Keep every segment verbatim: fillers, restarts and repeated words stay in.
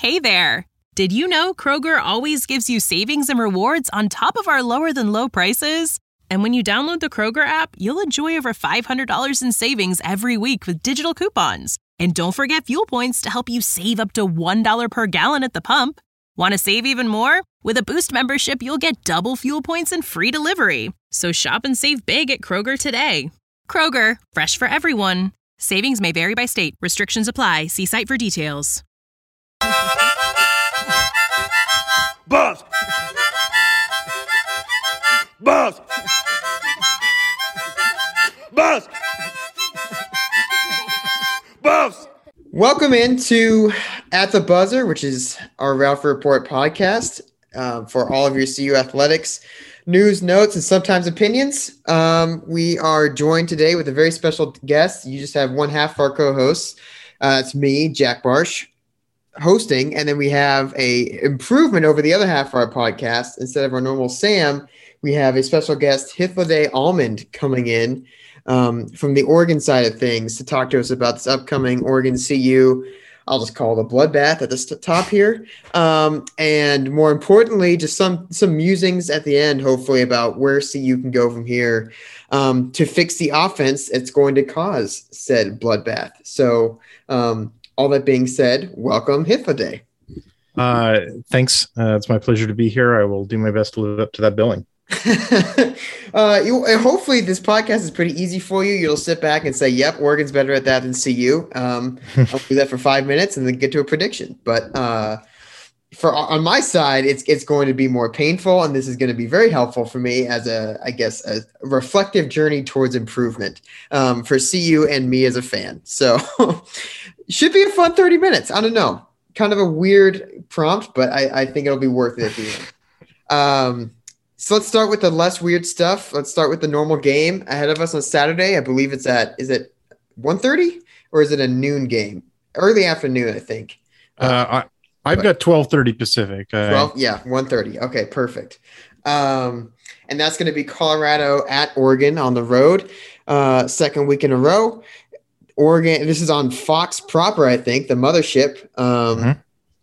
Hey there! Did you know Kroger always gives you savings and rewards on top of our lower-than-low prices? And when you download the Kroger app, you'll enjoy over five hundred dollars in savings every week with digital coupons. And don't forget fuel points to help you save up to one dollar per gallon at the pump. Want to save even more? With a Boost membership, you'll get double fuel points and free delivery. So shop and save big at Kroger today. Kroger, fresh for everyone. Savings may vary by state. Restrictions apply. See site for details. Boss! Boss! Boss! Boss! Welcome into At the Buzzer, which is our Ralph Report podcast um, for all of your C U athletics news, notes, and sometimes opinions. Um, we are joined today with a very special guest. You just have one half of our co-hosts. Uh, it's me, Jack Barsh, hosting, and then we have a improvement over the other half of our podcast. Instead of our normal Sam, we have a special guest, Hifliday Almond, coming in um, from the Oregon side of things to talk to us about this upcoming Oregon C U. I'll just call it a bloodbath at the st- top here. Um, and more importantly, just some some musings at the end, hopefully, about where C U can go from here um, to fix the offense it's going to cause said bloodbath. So um, all that being said, welcome, Hifliday. Uh, thanks. Uh, it's my pleasure to be here. I will do my best to live up to that billing. uh, you, hopefully this podcast is pretty easy for you. You'll sit back and say, yep, Oregon's better at that than C U. Um, I'll do that for five minutes and then get to a prediction. But uh, for on my side, it's it's going to be more painful, and this is going to be very helpful for me as a, I guess, a reflective journey towards improvement um, for C U and me as a fan. So should be a fun thirty minutes. I don't know. Kind of a weird prompt, but I, I think it'll be worth it at the end. Um, So let's start with the less weird stuff. Let's start with the normal game ahead of us on Saturday. I believe it's at, is it one thirty or is it a noon game? Early afternoon, I think. Uh, I, I've got twelve thirty Pacific. Uh, twelve, yeah, one thirty. Okay, perfect. Um, and that's going to be Colorado at Oregon on the road. Uh, second week in a row. Oregon, this is on Fox proper, I think, the mothership. Um, mm-hmm.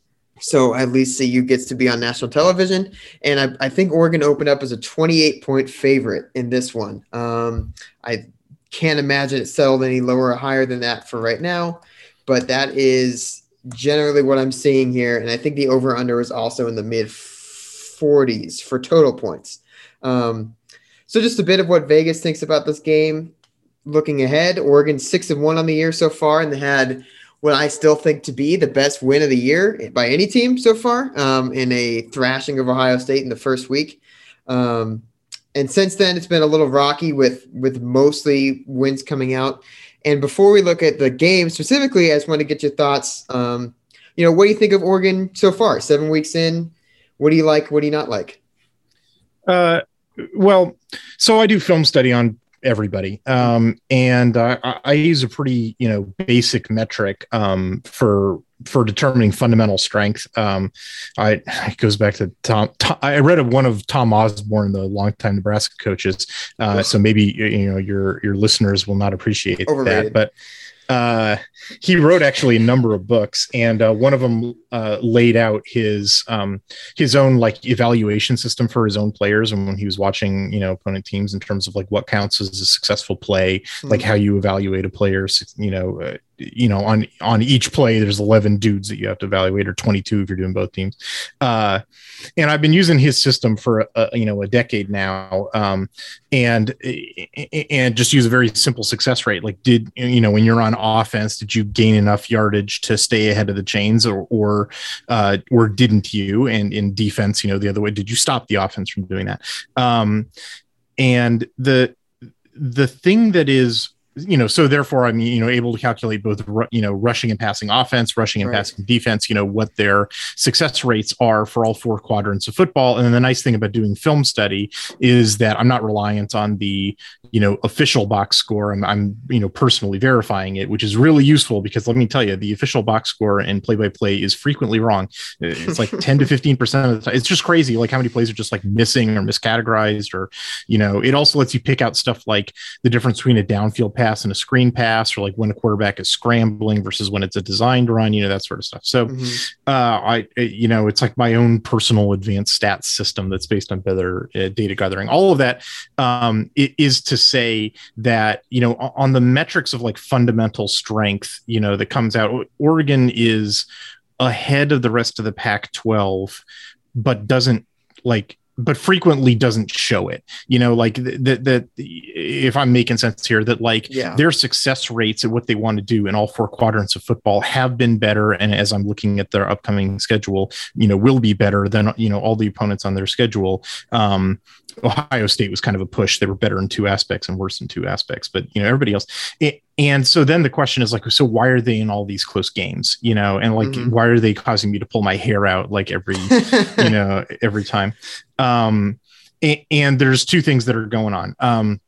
So at least C U gets to be on national television. And I, I think Oregon opened up as a twenty-eight point favorite in this one. Um, I can't imagine it settled any lower or higher than that for right now. But that is generally what I'm seeing here. And I think the over-under is also in the mid forties for total points. Um, so just a bit of what Vegas thinks about this game. Looking ahead, Oregon six and one on the year so far, and they had – what I still think to be the best win of the year by any team so far um, in a thrashing of Ohio State in the first week. Um, and since then, it's been a little rocky with, with mostly wins coming out. And before we look at the game specifically, I just want to get your thoughts. Um, you know, what do you think of Oregon so far? Seven weeks in, what do you like? What do you not like? Uh, well, so I do film study on everybody. Um, and uh, I, I use a pretty, you know, basic metric um, for for determining fundamental strength. Um, I it goes back to Tom, Tom. I read a, one of Tom Osborne, the longtime Nebraska coaches. Uh, so maybe you know your your listeners will not appreciate Overrated. that, but. Uh, he wrote actually a number of books, and uh, one of them uh, laid out his um, his own like evaluation system for his own players. And when he was watching, you know, opponent teams in terms of like what counts as a successful play, mm-hmm. like how you evaluate a player, you know, uh, you know, on on each play, there's eleven dudes that you have to evaluate, or twenty-two if you're doing both teams. Uh, and I've been using his system for a, you know a decade now, um, and and just use a very simple success rate. Like, did you know when you're on offense, did you gain enough yardage to stay ahead of the chains, or or uh, or didn't you? And in defense, you know, the other way, did you stop the offense from doing that? Um, and the the thing that is you know, so therefore I'm, you know, able to calculate both, you know, rushing and passing offense, rushing and right. passing defense, you know, what their success rates are for all four quadrants of football. And then the nice thing about doing film study is that I'm not reliant on the, you know, official box score. I'm, I'm, you know, personally verifying it, which is really useful because let me tell you, the official box score and play-by-play is frequently wrong. It's like ten to fifteen percent of the time. It's just crazy. Like how many plays are just like missing or miscategorized, or, you know, it also lets you pick out stuff like the difference between a downfield pass pass and a screen pass, or like when a quarterback is scrambling versus when it's a designed run, you know, that sort of stuff. So, mm-hmm. uh, I, you know, it's like my own personal advanced stats system that's based on better uh, data gathering. All of that um, is to say that, you know, on the metrics of like fundamental strength, you know, that comes out, Oregon is ahead of the rest of the Pac twelve, but doesn't like, but frequently doesn't show it, you know, like that, that if I'm making sense here, that like yeah. their success rates at what they want to do in all four quadrants of football have been better. And as I'm looking at their upcoming schedule, you know, will be better than, you know, all the opponents on their schedule. Um, Ohio State was kind of a push. They were better in two aspects and worse in two aspects, but you know, everybody else. It, and so then the question is like, so why are they in all these close games, you know, and like, mm-hmm. why are they causing me to pull my hair out like every, you know, every time? Um, and, and there's two things that are going on. Um,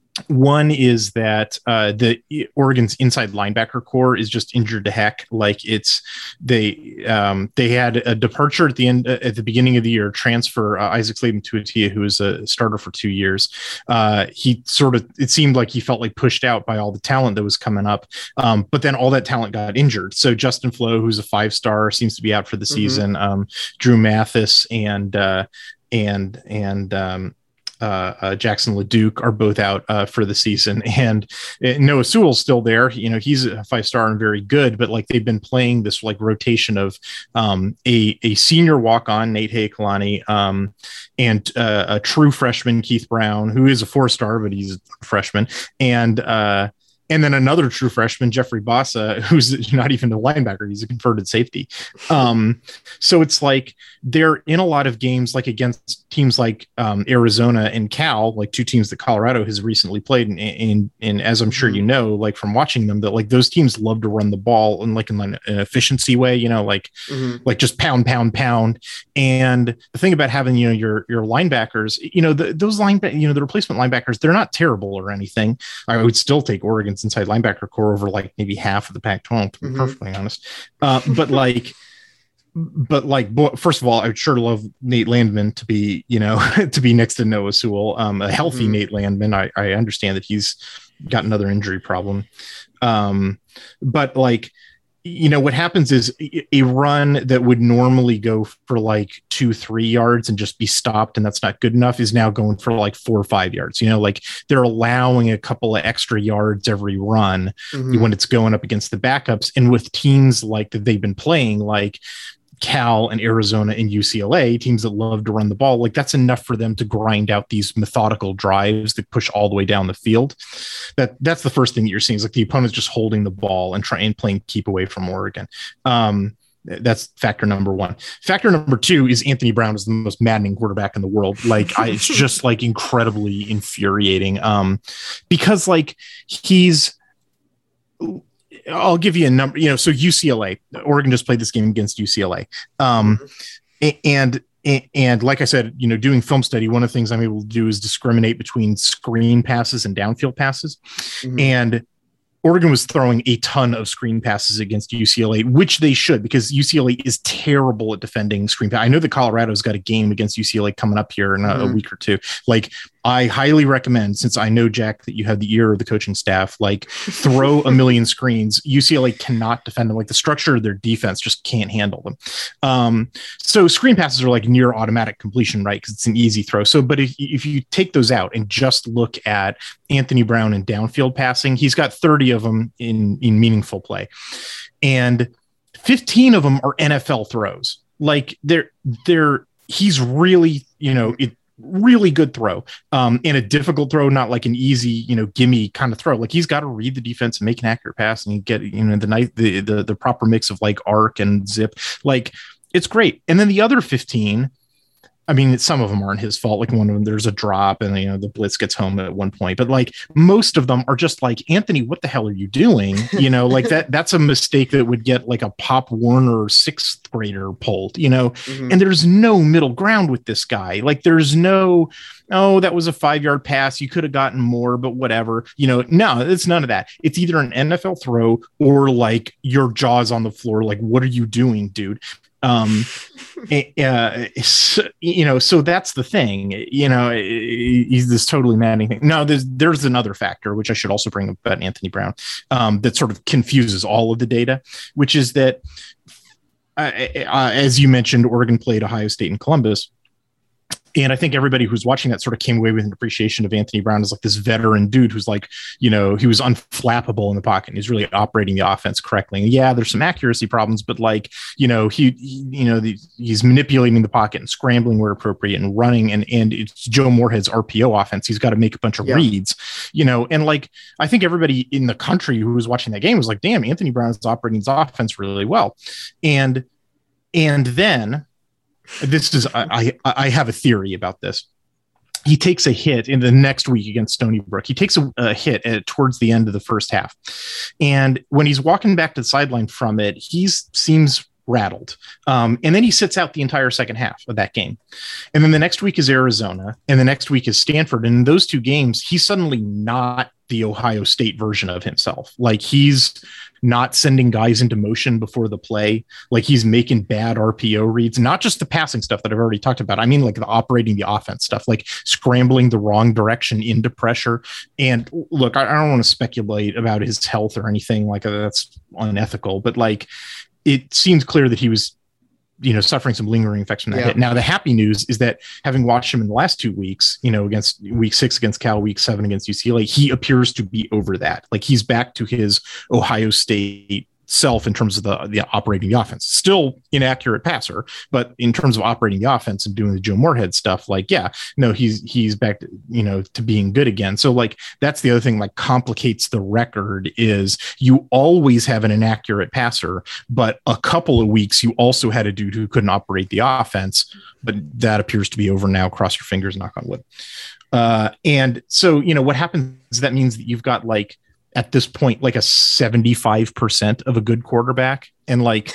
One is that uh, the Oregon's inside linebacker core is just injured to heck. Like it's they um, they had a departure at the end uh, at the beginning of the year. Transfer uh, Isaac Sladen-Tuitia, who was a starter for two years. Uh, he sort of it seemed like he felt like pushed out by all the talent that was coming up. Um, but then all that talent got injured. So Justin Flo, who's a five star, seems to be out for the mm-hmm. season. Um, Drew Mathis and uh, and and um, Uh, uh, Jackson LeDuc are both out uh, for the season, and uh, Noah Sewell's still there. You know, he's a five star and very good, but like they've been playing this like rotation of um, a a senior walk on Nate Heikalani um, and uh, a true freshman Keith Brown, who is a four star, but he's a freshman, and uh, and then another true freshman, Jeffrey Bassa, who's not even a linebacker. He's a converted safety. Um, so it's like they're in a lot of games, like against teams like um, Arizona and Cal, like two teams that Colorado has recently played. And, and, and as I'm sure you know, like from watching them, that like those teams love to run the ball in like in an efficiency way, you know, like, mm-hmm. like just pound, pound, pound. And the thing about having, you know, your, your linebackers, you know, the, those linebackers, you know, the replacement linebackers, they're not terrible or anything. I would still take Oregon's inside linebacker core over like maybe half of the Pac twelve, to be mm-hmm. perfectly honest. Uh, but like, but like, first of all, I would sure love Nate Landman to be, you know, to be next to Noah Sewell, um, a healthy mm-hmm. Nate Landman. I, I understand that he's got another injury problem. Um, but like, you know, what happens is a run that would normally go for like two, three yards and just be stopped, and that's not good enough, is now going for like four or five yards. You know, like they're allowing a couple of extra yards every run mm-hmm. when it's going up against the backups. And with teams like that they've been playing, like Cal and Arizona and U C L A, teams that love to run the ball, like that's enough for them to grind out these methodical drives that push all the way down the field. That that's the first thing that you're seeing is like the opponent's just holding the ball and trying playing keep away from Oregon. Um, that's factor number one. Factor number two is Anthony Brown is the most maddening quarterback in the world. Like I, it's just like incredibly infuriating um, because like he's I'll give you a number, you know, so U C L A, Oregon just played this game against U C L A. Um, and, and, and like I said, you know, doing film study, one of the things I'm able to do is discriminate between screen passes and downfield passes. Mm-hmm. And Oregon was throwing a ton of screen passes against U C L A, which they should, because U C L A is terrible at defending screen pass. I know that Colorado's got a game against U C L A coming up here in a, mm-hmm. a week or two. Like, I highly recommend, since I know, Jack, that you have the ear of the coaching staff, like throw a million screens. U C L A cannot defend them. Like the structure of their defense just can't handle them. Um, so screen passes are like near automatic completion, right? Because it's an easy throw. So, but if, if you take those out and just look at Anthony Brown and downfield passing, he's got thirty of them in, in meaningful play. And fifteen of them are N F L throws. Like they're, they're, he's really, you know, it, really good throw um and a difficult throw, not like an easy, you know, gimme kind of throw. Like he's got to read the defense and make an accurate pass and get, you know, the night the, the the proper mix of like arc and zip. Like it's great. And then the other fifteen, I mean, some of them aren't his fault. Like one of them, there's a drop and, you know, the blitz gets home at one point, but like most of them are just like, Anthony, what the hell are you doing? You know, like that, that's a mistake that would get like a Pop Warner sixth grader pulled, you know, mm-hmm. and there's no middle ground with this guy. Like there's no, oh, that was a five yard pass. You could have gotten more, but whatever, you know, no, it's none of that. It's either an N F L throw or like your jaws on the floor. Like, what are you doing, dude? Um, uh, so, you know, so that's the thing. You know, he's this totally maddening thing. No, there's there's another factor which I should also bring up about Anthony Brown, um, that sort of confuses all of the data, which is that, uh, uh, as you mentioned, Oregon played Ohio State and Columbus. And I think everybody who's watching that sort of came away with an appreciation of Anthony Brown as like this veteran dude who's like, you know, he was unflappable in the pocket. And he's really operating the offense correctly. And yeah, there's some accuracy problems, but like, you know, he, he you know, the, he's manipulating the pocket and scrambling where appropriate and running. And, and it's Joe Moorhead's R P O offense. He's got to make a bunch of yeah. reads, you know, and like, I think everybody in the country who was watching that game was like, damn, Anthony Brown's operating his offense really well. And, and then, This is I, I I have a theory about this. He takes a hit in the next week against Stony Brook. He takes a, a hit at, towards the end of the first half, and when he's walking back to the sideline from it, he seems rattled. Um, and then he sits out the entire second half of that game. And then the next week is Arizona, and the next week is Stanford. And in those two games, he's suddenly not the Ohio State version of himself. Like he's not sending guys into motion before the play. Like he's making bad R P O reads, not just the passing stuff that I've already talked about. I mean, like the operating the offense stuff, like scrambling the wrong direction into pressure. And look, I, I don't want to speculate about his health or anything like that. That's unethical, but like, it seems clear that he was, you know, suffering some lingering effects from that yeah. hit. Now, the happy news is that having watched him in the last two weeks, you know, against week six against Cal, week seven against U C L A, he appears to be over that. Like he's back to his Ohio State self in terms of the, the operating the offense. Still inaccurate passer, but in terms of operating the offense and doing the Joe Moorhead stuff, like, yeah, no, he's, he's back to, you know, to being good again. So like, that's the other thing, like complicates the record is you always have an inaccurate passer, but a couple of weeks you also had a dude who couldn't operate the offense, but that appears to be over now. Cross your fingers, knock on wood. Uh, and so, you know, what happens is that means that you've got like, at this point, like a seventy-five percent of a good quarterback, and like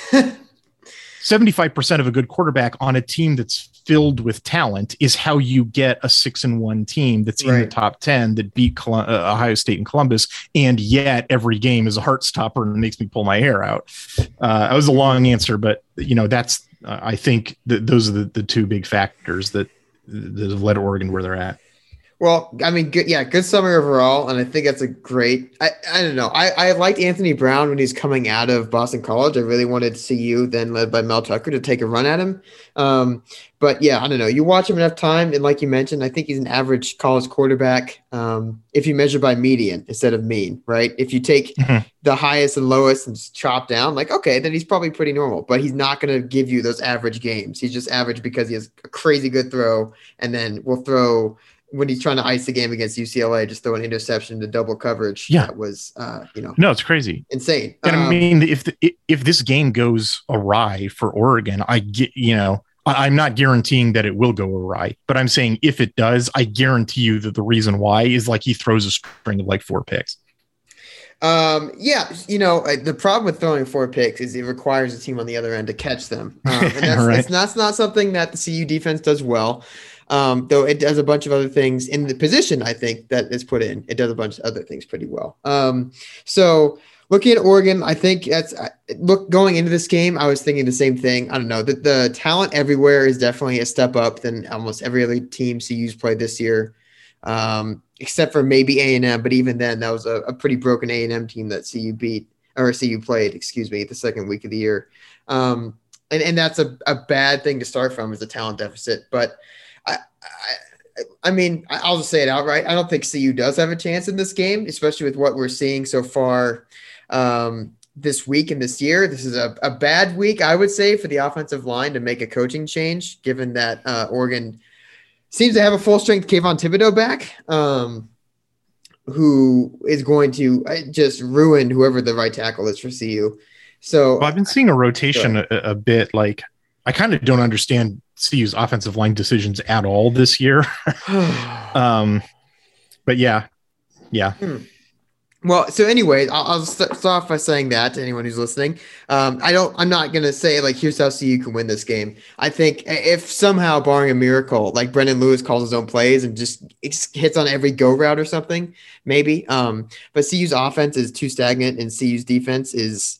seventy-five percent of a good quarterback on a team that's filled with talent is how you get a six and one team that's right in the top ten that beat Col- uh, Ohio State and Columbus. And yet every game is a heart stopper and makes me pull my hair out. Uh, that was a long answer, but you know, that's, uh, I think that those are the, the two big factors that, that have led Oregon where they're at. Well, I mean, good, yeah, good summary overall, and I think that's a great. I, I don't know. I, I liked Anthony Brown when he's coming out of Boston College. I really wanted C U, then led by Mel Tucker, to take a run at him. Um, but yeah, I don't know. You watch him enough time, and like you mentioned, I think he's an average college quarterback. Um, if you measure by median instead of mean, right? If you take mm-hmm. the highest and lowest and just chop down, like okay, then he's probably pretty normal. But he's not going to give you those average games. He's just average because he has a crazy good throw, and then will throw. When he's trying to ice the game against U C L A, just throw an interception to double coverage. Yeah. That was, uh, you know, no, it's crazy. Insane. And um, I mean, if, the, if this game goes awry for Oregon, I get, you know, I, I'm not guaranteeing that it will go awry, but I'm saying if it does, I guarantee you that the reason why is like he throws a string of like four picks. Um, yeah, you know, the problem with throwing four picks is it requires a team on the other end to catch them. Um, and that's, right. that's, that's not something that the C U defense does well. Um, though it does a bunch of other things in the position, I think, that is put in. It does a bunch of other things pretty well. Um, so looking at Oregon, I think that's look going into this game, I was thinking the same thing. I don't know. The, the talent everywhere is definitely a step up than almost every other team C U's played this year, um, except for maybe A and M. But even then, that was a, a pretty broken A and M team that C U beat or C U played, excuse me, the second week of the year. Um, and, and that's a, a bad thing to start from is a talent deficit. But I, I, I mean, I'll just say it outright. I don't think C U does have a chance in this game, especially with what we're seeing so far um, this week and this year. This is a, a bad week, I would say, for the offensive line to make a coaching change, given that uh, Oregon seems to have a full-strength Kayvon Thibodeau back, um, who is going to just ruin whoever the right tackle is for C U. So well, I've been seeing a rotation a, a bit. Like, I kind of don't understand C U's offensive line decisions at all this year. um, but yeah, yeah. Hmm. Well, so anyway, I'll, I'll start off by saying that to anyone who's listening. Um, I don't, I'm not going to say like, here's how C U can win this game. I think if somehow barring a miracle, like Brendan Lewis calls his own plays and just hits on every go route or something, maybe. Um, but C U's offense is too stagnant and C U's defense is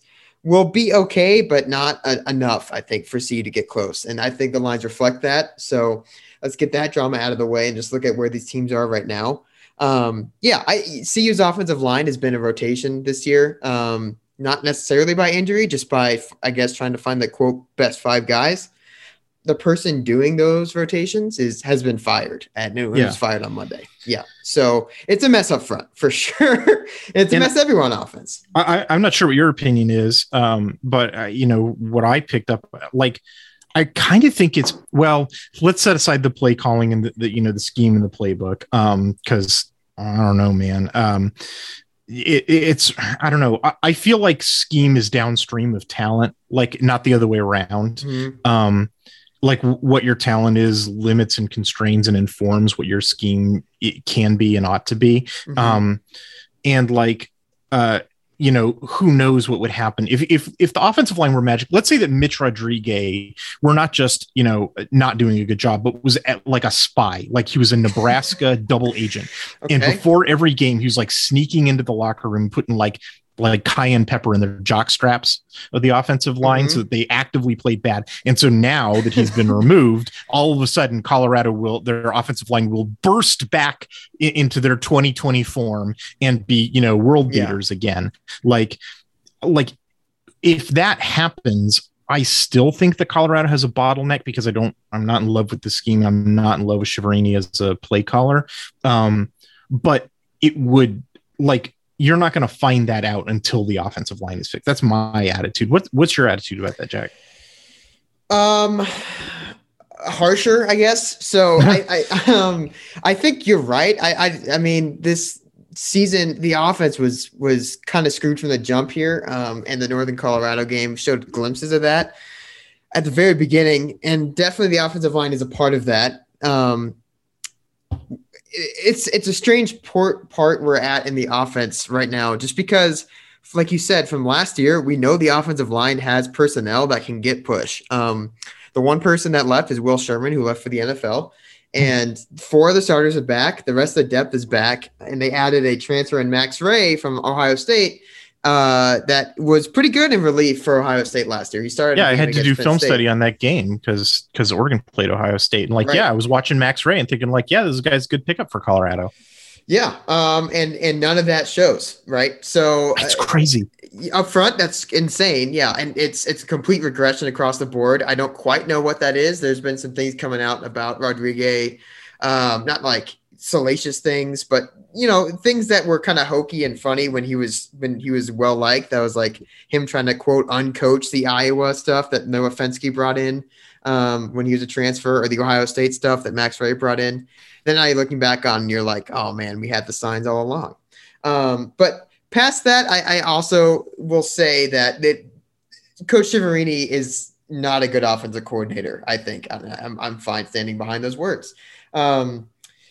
will be okay, but not uh, enough, I think, for C U to get close. And I think the lines reflect that. So let's get that drama out of the way and just look at where these teams are right now. Um, yeah, I, C U's offensive line has been a rotation this year. Um, not necessarily by injury, just by, I guess, trying to find the quote best five guys. The person doing those rotations is has been fired at noon. He was fired on Monday. Yeah. So it's a mess up front for sure. It's a and mess everywhere on offense. I, I'm not sure what your opinion is, um, but uh, you know what I picked up, like I kind of think it's, well, let's set aside the play calling and the, the you know the scheme in the playbook, um, because I don't know, man. Um, it, it's I don't know. I, I feel like scheme is downstream of talent, like not the other way around. Mm-hmm. Um, like what your talent is limits and constrains and informs what your scheme it can be and ought to be. Mm-hmm. Um, and like, uh, you know, who knows what would happen if, if, if the offensive line were magic. Let's say that Mitch Rodriguez were not just, you know, not doing a good job, but was at, like a spy, like he was a Nebraska double agent. Okay. And before every game, he was like sneaking into the locker room, putting like, like cayenne pepper in the jock straps of the offensive line, mm-hmm. so that they actively played bad. And so now that he's been removed, all of a sudden Colorado will, their offensive line will burst back I- into their twenty twenty form and be, you know, world beaters yeah. again. Like, like if that happens, I still think that Colorado has a bottleneck because I don't, I'm not in love with the scheme. I'm not in love with Shiverini as a play caller. Um, but it would like, you're not going to find that out until the offensive line is fixed. That's my attitude. What, what's your attitude about that, Jack? Um, harsher, I guess. So I, I, um, I think you're right. I, I, I mean, this season, the offense was, was kind of screwed from the jump here. Um, and the Northern Colorado game showed glimpses of that at the very beginning. And definitely the offensive line is a part of that. Um, It's it's a strange port part we're at in the offense right now, just because, like you said, from last year, we know the offensive line has personnel that can get push. Um, the one person that left is Will Sherman, who left for the N F L, and four of the starters are back. The rest of the depth is back, and they added a transfer in Max Ray from Ohio State uh, that was pretty good in relief for Ohio State last year. He started. Yeah, I had to do film State. study on that game because because Oregon played Ohio State, and like, right. yeah, I was watching Max Ray and thinking like, yeah, this guy's a good pickup for Colorado. Yeah, um, and and none of that shows, right? So that's uh, crazy. Up front, that's insane. Yeah, and it's it's a complete regression across the board. I don't quite know what that is. There's been some things coming out about Rodriguez, um, not like salacious things, but you know, things that were kind of hokey and funny when he was when he was well liked. That was like him trying to quote uncoach the Iowa stuff that Noah Fenske brought in um, when he was a transfer, or the Ohio State stuff that Max Ray brought in. Then now you're looking back on, and you're like, oh man, we had the signs all along. Um, but past that, I, I also will say that that Coach Shiverini is not a good offensive coordinator. I think I'm I'm fine standing behind those words. Um,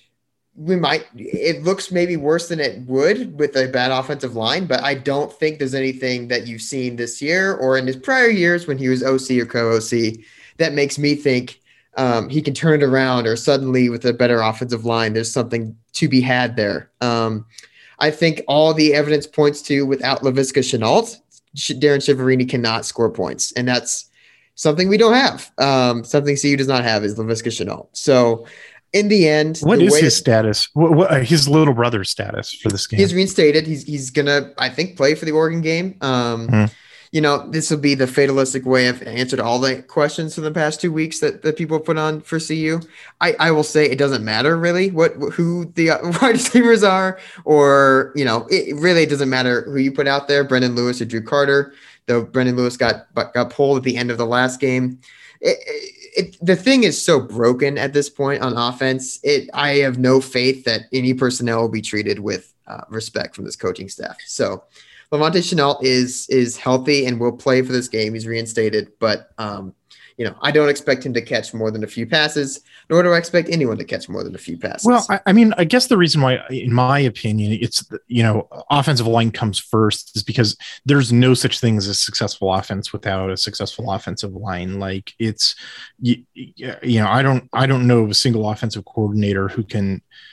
we might, it looks maybe worse than it would with a bad offensive line, but I don't think there's anything that you've seen this year or in his prior years when he was O C or co-O C that makes me think um, he can turn it around, or suddenly with a better offensive line, there's something to be had there. Um, I think all the evidence points to without Laviska Shenault, Darren Shiverini cannot score points. And that's something we don't have. Um, something C U does not have is Laviska Shenault. So, in the end, what the is his that, status? What, what uh, his little brother's status for this game? He's reinstated. He's he's gonna, I think, play for the Oregon game. Um, hmm. You know, this will be the fatalistic way I've answered all the questions for the past two weeks that, that people put on for C U. I, I will say it doesn't matter really what who the wide receivers are, or you know, it really doesn't matter who you put out there, Brendan Lewis or Drew Carter. Though Brendan Lewis got got pulled at the end of the last game. It, it, It, the thing is so broken at this point on offense. It I have no faith that any personnel will be treated with uh, respect from this coaching staff. So Lavonte Shenault is is healthy and will play for this game. He's reinstated, but um, you know, I don't expect him to catch more than a few passes, nor do I expect anyone to catch more than a few passes. Well, I, I mean, I guess the reason why, in my opinion, it's, you know, offensive line comes first is because there's no such thing as a successful offense without a successful offensive line. Like it's, you, you know, I don't, I don't know of a single offensive coordinator who can,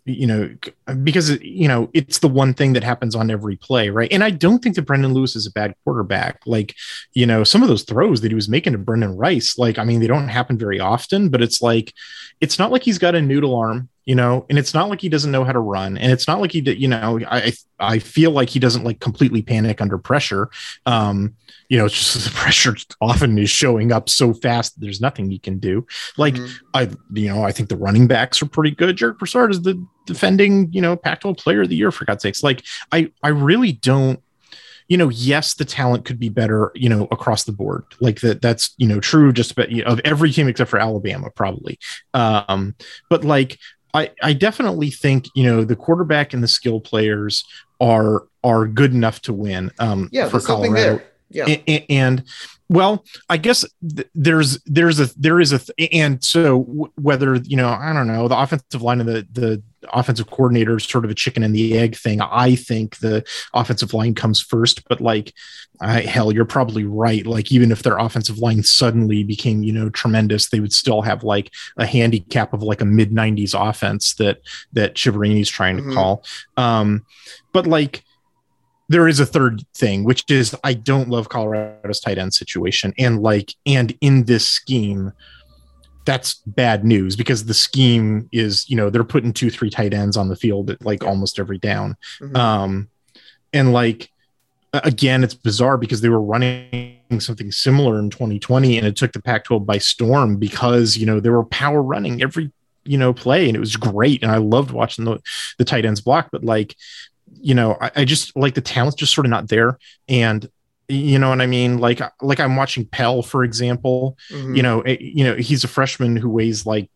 you know, because, you know, it's the one thing that happens on every play, right? And I don't think that Brendan Lewis is a bad quarterback. Like, you know, some of those throws that he was making to Brendan Rice, like, I mean, they don't happen very often, but it's like, it's not like he's got a noodle arm, you know, and it's not like he doesn't know how to run. And it's not like he did, you know, I, I feel like he doesn't like completely panic under pressure. Um, you know, it's just the pressure often is showing up so fast that there's nothing he can do. Like, mm-hmm. I, you know, I think the running backs are pretty good. Jarek Broussard is the defending, you know, Pac twelve player of the year, for God's sakes. Like, I, I really don't, you know, yes, the talent could be better, you know, across the board. Like that, that's, you know, true just about, you know, of every team except for Alabama, probably. Um, but like, I, I definitely think, you know, the quarterback and the skill players are, are good enough to win um, yeah, for Colorado. Yeah. And, and well, I guess th- there's, there's a, there is a, th- and so w- whether, you know, I don't know, the offensive line and the, the offensive coordinator is sort of a chicken and the egg thing. I think the offensive line comes first, but like, I, hell, you're probably right. Like, even if their offensive line suddenly became, you know, tremendous, they would still have like a handicap of like a mid nineties offense that, that Chiaverini's trying to mm-hmm. call. Um, but like, there is a third thing, which is I don't love Colorado's tight end situation. And like, and in this scheme, that's bad news because the scheme is, you know, they're putting two, three tight ends on the field at like almost every down. Mm-hmm. Um, and like, again, it's bizarre because they were running something similar in twenty twenty and it took the Pac twelve by storm because, you know, they were power running every, you know, play and it was great. And I loved watching the, the tight ends block, but like, you know, I, I just like the talent's just sort of not there. And, you know what I mean? Like, like I'm watching Pell, for example, mm-hmm. you know, it, you know, he's a freshman who weighs like,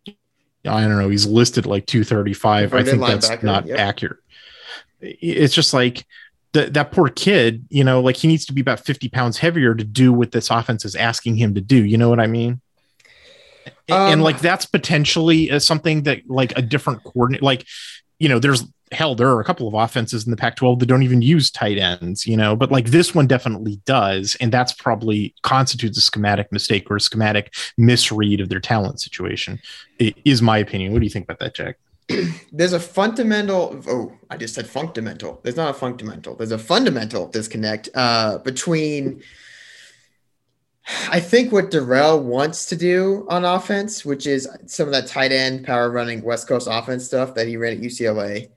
I don't know, he's listed like two thirty-five. I think that's not yep. accurate. It's just like the, that poor kid, you know, like he needs to be about fifty pounds heavier to do what this offense is asking him to do. You know what I mean? Um, and like, that's potentially uh, something that like a different coordinate, like, you know, there's, hell, there are a couple of offenses in the Pac twelve that don't even use tight ends, you know, but like this one definitely does. And that's probably constitutes a schematic mistake or a schematic misread of their talent situation, it is my opinion. What do you think about that, Jack? There's a fundamental, oh, I just said fundamental. There's not a fundamental. There's a fundamental disconnect uh, between, I think, what Dorrell wants to do on offense, which is some of that tight end power running West Coast offense stuff that he ran at U C L A,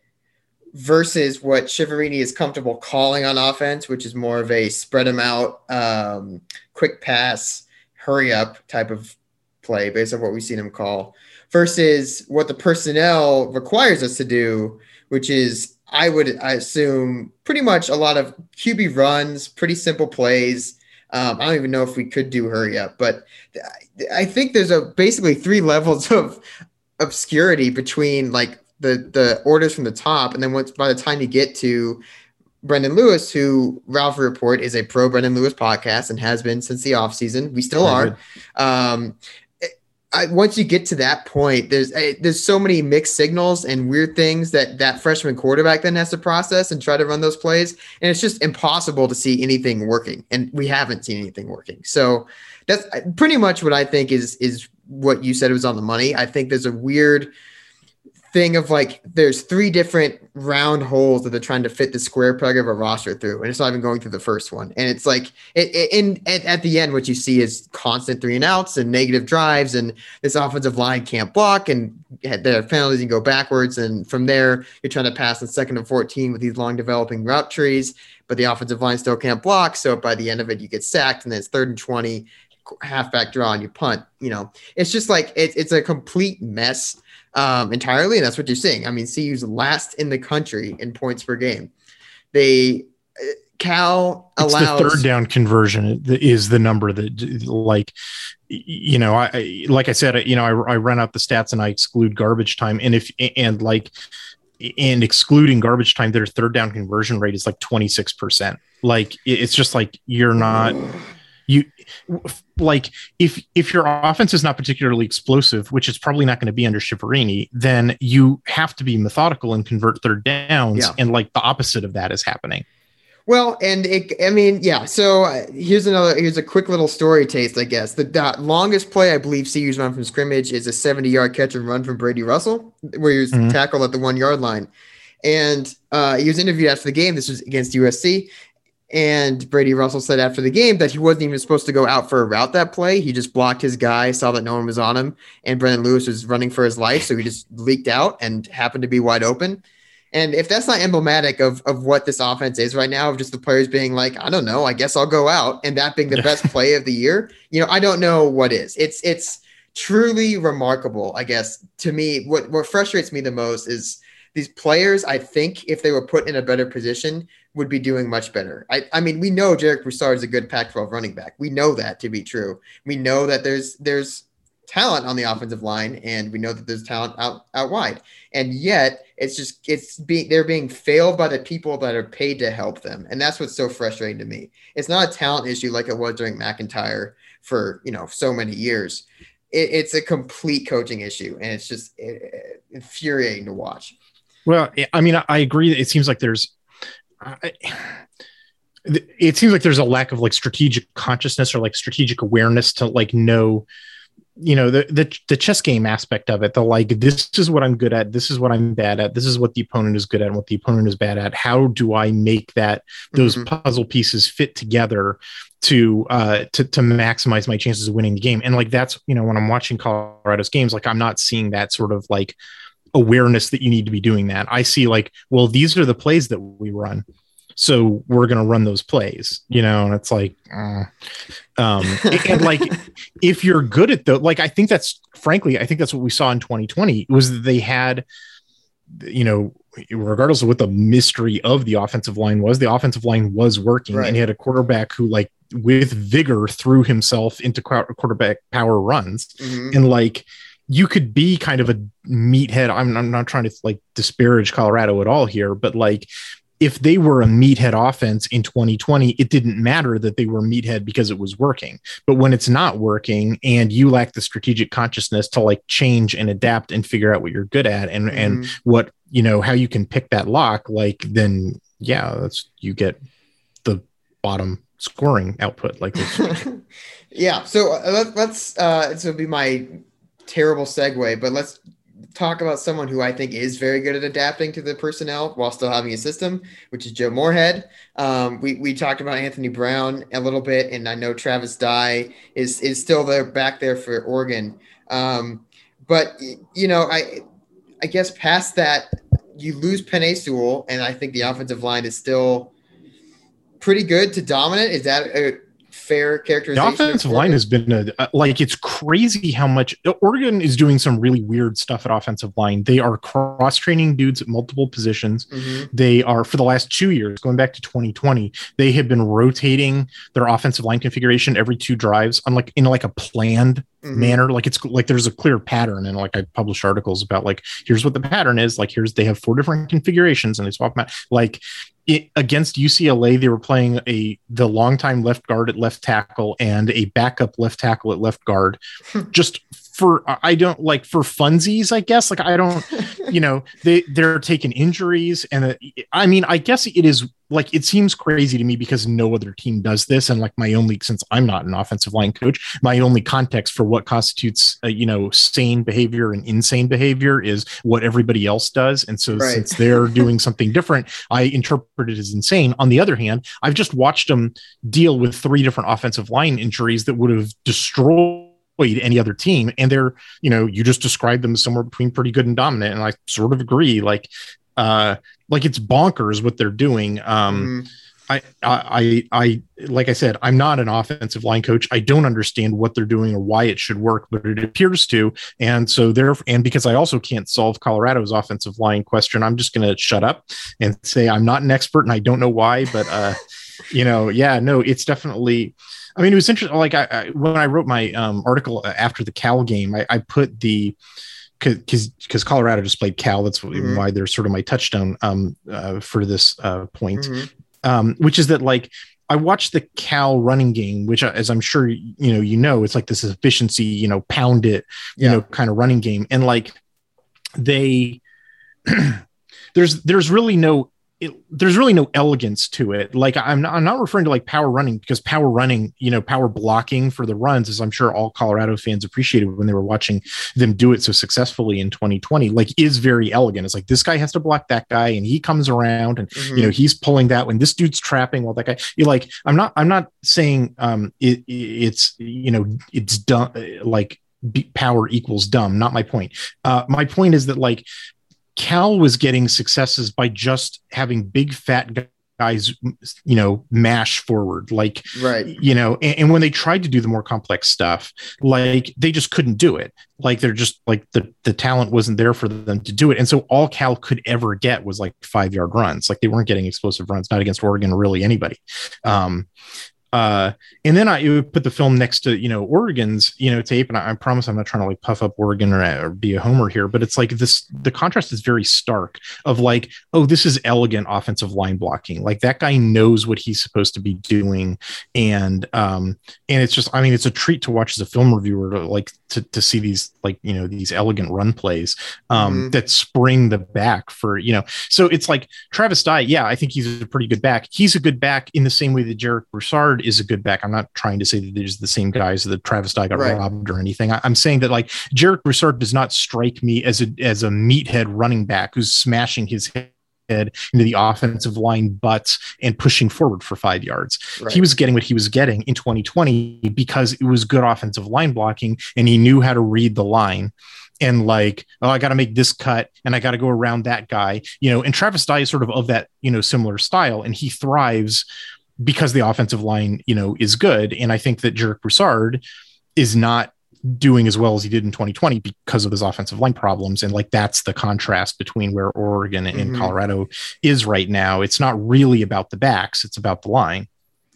versus what Chiaverini is comfortable calling on offense, which is more of a spread them out, um, quick pass, hurry up type of play based on what we've seen him call, versus what the personnel requires us to do, which is, I would I assume, pretty much a lot of Q B runs, pretty simple plays. Um, I don't even know if we could do hurry up, but I think there's a basically three levels of obscurity between like the the orders from the top, and then once by the time you get to Brendan Lewis, who Ralph Report is a pro Brendan Lewis podcast and has been since the offseason. We still Very are. Um, I, once you get to that point, there's a, there's so many mixed signals and weird things that that freshman quarterback then has to process and try to run those plays, and it's just impossible to see anything working, and we haven't seen anything working. So that's pretty much what I think is is what you said was on the money. I think there's a weird thing of like there's three different round holes that they're trying to fit the square peg of a roster through, and it's not even going through the first one. And it's like it, it and, and at the end what you see is constant three and outs and negative drives, and this offensive line can't block, and there are penalties and go backwards, and from there you're trying to pass in second and fourteen with these long developing route trees, but the offensive line still can't block, so by the end of it you get sacked, and then it's third and twenty, halfback draw, and you punt. You know, it's just like it, it's a complete mess um, entirely, and that's what you're seeing. I mean, C U's last in the country in points per game. They Cal allows it's the third down conversion is the number that, like, you know, I like I said, you know, I, I run out the stats and I exclude garbage time, and if and like and excluding garbage time, their third down conversion rate is like twenty-six percent. Like, it's just like you're not. You like if if your offense is not particularly explosive, which is probably not going to be under Chiaverini, then you have to be methodical and convert third downs, yeah. and like the opposite of that is happening. Well, and it, I mean, yeah. So uh, here's another. Here's a quick little story taste, I guess. The, the longest play I believe C U's run from scrimmage is a seventy-yard catch and run from Brady Russell, where he was mm-hmm. tackled at the one yard line. And uh, he was interviewed after the game. This was against U S C, and Brady Russell said after the game that he wasn't even supposed to go out for a route that play. He just blocked his guy, saw that no one was on him, and Brendan Lewis was running for his life, so he just leaked out and happened to be wide open. And if that's not emblematic of, of what this offense is right now, of just the players being like, I don't know, I guess I'll go out, and that being the best play of the year, you know, I don't know what is. It's it's truly remarkable, I guess. To me, what, what frustrates me the most is these players, I think, if they were put in a better position, would be doing much better. I, I mean, we know Jarek Broussard is a good Pac twelve running back. We know that to be true. We know that there's there's talent on the offensive line, and we know that there's talent out, out wide. And yet it's just, it's being, they're being failed by the people that are paid to help them. And that's what's so frustrating to me. It's not a talent issue like it was during McIntyre for, you know, so many years. It, it's a complete coaching issue, and it's just it, infuriating to watch. Well, I mean, I agree. It seems like there's, I, it seems like there's a lack of like strategic consciousness or like strategic awareness to like know, you know, the, the, the chess game aspect of it, the like, this is what I'm good at. This is what I'm bad at. This is what the opponent is good at and what the opponent is bad at. How do I make that, those mm-hmm. puzzle pieces fit together to, uh, to, to maximize my chances of winning the game? And like, that's, you know, when I'm watching Colorado's games, like I'm not seeing that sort of like awareness that you need to be doing that. I see like, well, these are the plays that we run, so we're going to run those plays, you know, and it's like, uh, um, and like, if you're good at the, like, I think that's frankly, I think that's what we saw in twenty twenty was that they had, you know, regardless of what the mystery of the offensive line was, the offensive line was working, right. And he had a quarterback who like with vigor threw himself into quarterback power runs. Mm-hmm. And like, you could be kind of a meathead. I'm, I'm not trying to like disparage Colorado at all here, but like, if they were a meathead offense in twenty twenty, it didn't matter that they were meathead because it was working. But when it's not working and you lack the strategic consciousness to like change and adapt and figure out what you're good at and, mm-hmm. and what, you know, how you can pick that lock, like, then yeah, that's, you get the bottom scoring output. Like, yeah. So uh, let, let's, uh, this will be my terrible segue, but let's talk about someone who I think is very good at adapting to the personnel while still having a system, which is Joe Moorhead. Um, we, we talked about Anthony Brown a little bit, and I know Travis Dye is, is still there back there for Oregon. Um, but you know, I, I guess past that, you lose Penei Sewell, and I think the offensive line is still pretty good to dominant. Is that a fair characterization? The offensive line has been a, like, it's crazy how much Oregon is doing some really weird stuff at offensive line. They are cross training dudes at multiple positions. Mm-hmm. They are, for the last two years, going back to twenty twenty, they have been rotating their offensive line configuration every two drives on like in like a planned mm-hmm. manner. Like it's like, there's a clear pattern. And like, I published articles about like, here's what the pattern is. Like, here's, they have four different configurations and they swap them out. Like, It, against U C L A, they were playing a the longtime left guard at left tackle and a backup left tackle at left guard, just for I don't like for funsies, I guess. Like I don't, you know, they they're taking injuries, and uh, I mean, I guess it is like it seems crazy to me because no other team does this, and like my only since I'm not an offensive line coach, my only context for what constitutes uh, you know sane behavior and insane behavior is what everybody else does, and so right. since they're doing something different, I interpret it as insane. On the other hand, I've just watched them deal with three different offensive line injuries that would have destroyed any other team, and they're, you know, you just described them somewhere between pretty good and dominant, and I sort of agree. Like, uh, like it's bonkers what they're doing. Um, mm. I, I, I, like I said, I'm not an offensive line coach. I don't understand what they're doing or why it should work, but it appears to. And so there, and because I also can't solve Colorado's offensive line question, I'm just going to shut up and say I'm not an expert and I don't know why, but, uh, you know, yeah, no, it's definitely, I mean, it was interesting. Like I, I when I wrote my um, article after the Cal game, I, I put the, because because Colorado just played Cal. That's mm-hmm. why they're sort of my touchstone um, uh, for this uh, point, mm-hmm. um, which is that like I watched the Cal running game, which as I'm sure you know, you know, it's like this efficiency, you know, pound it, you yeah. know, kind of running game, and like they there's there's really no it, there's really no elegance to it. Like I'm not, I'm not referring to like power running, because power running, you know, power blocking for the runs, as I'm sure all Colorado fans appreciated when they were watching them do it so successfully in twenty twenty, like is very elegant. It's like this guy has to block that guy and he comes around and, mm-hmm. you know, he's pulling that when this dude's trapping while that guy, you're like, I'm not, I'm not saying um, it, it's, you know, it's dumb, like power equals dumb. Not my point. Uh, my point is that like, Cal was getting successes by just having big fat guys, you know, mash forward, like, right. you know, and, and when they tried to do the more complex stuff, like they just couldn't do it. Like they're just like the, the talent wasn't there for them to do it. And so all Cal could ever get was like five yard runs. Like they weren't getting explosive runs, not against Oregon or really anybody. Um, Uh, and then I would put the film next to, you know, Oregon's, you know, tape. And I, I promise I'm not trying to like puff up Oregon or, or be a homer here, but it's like this, the contrast is very stark of like, oh, this is elegant offensive line blocking. Like that guy knows what he's supposed to be doing. And, um, and it's just, I mean, it's a treat to watch as a film reviewer to like, to, to see these, like, you know, these elegant run plays, um, mm-hmm. that spring the back for, you know, so it's like Travis Dye. Yeah. I think he's a pretty good back. He's a good back in the same way that Jarek Broussard is a good back. I'm not trying to say that there's the same guys that Travis Dye got right. robbed or anything. I, I'm saying that like Jarek Broussard does not strike me as a as a meathead running back who's smashing his head into the offensive line butts and pushing forward for five yards. Right. He was getting what he was getting in twenty twenty because it was good offensive line blocking and he knew how to read the line. And like, oh, I got to make this cut and I got to go around that guy, you know, and Travis Dye is sort of of that, you know, similar style, and he thrives because the offensive line, you know, is good. And I think that Jarek Broussard is not doing as well as he did in twenty twenty because of his offensive line problems. And like, that's the contrast between where Oregon and mm-hmm. Colorado is right now. It's not really about the backs. It's about the line.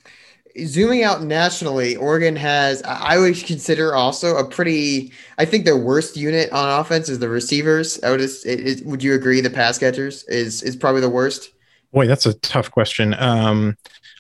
Zooming out nationally, Oregon has, I would consider also a pretty, I think their worst unit on offense is the receivers. I would just, it, it, would you agree the pass catchers is, is probably the worst? Boy, that's a tough question. Um,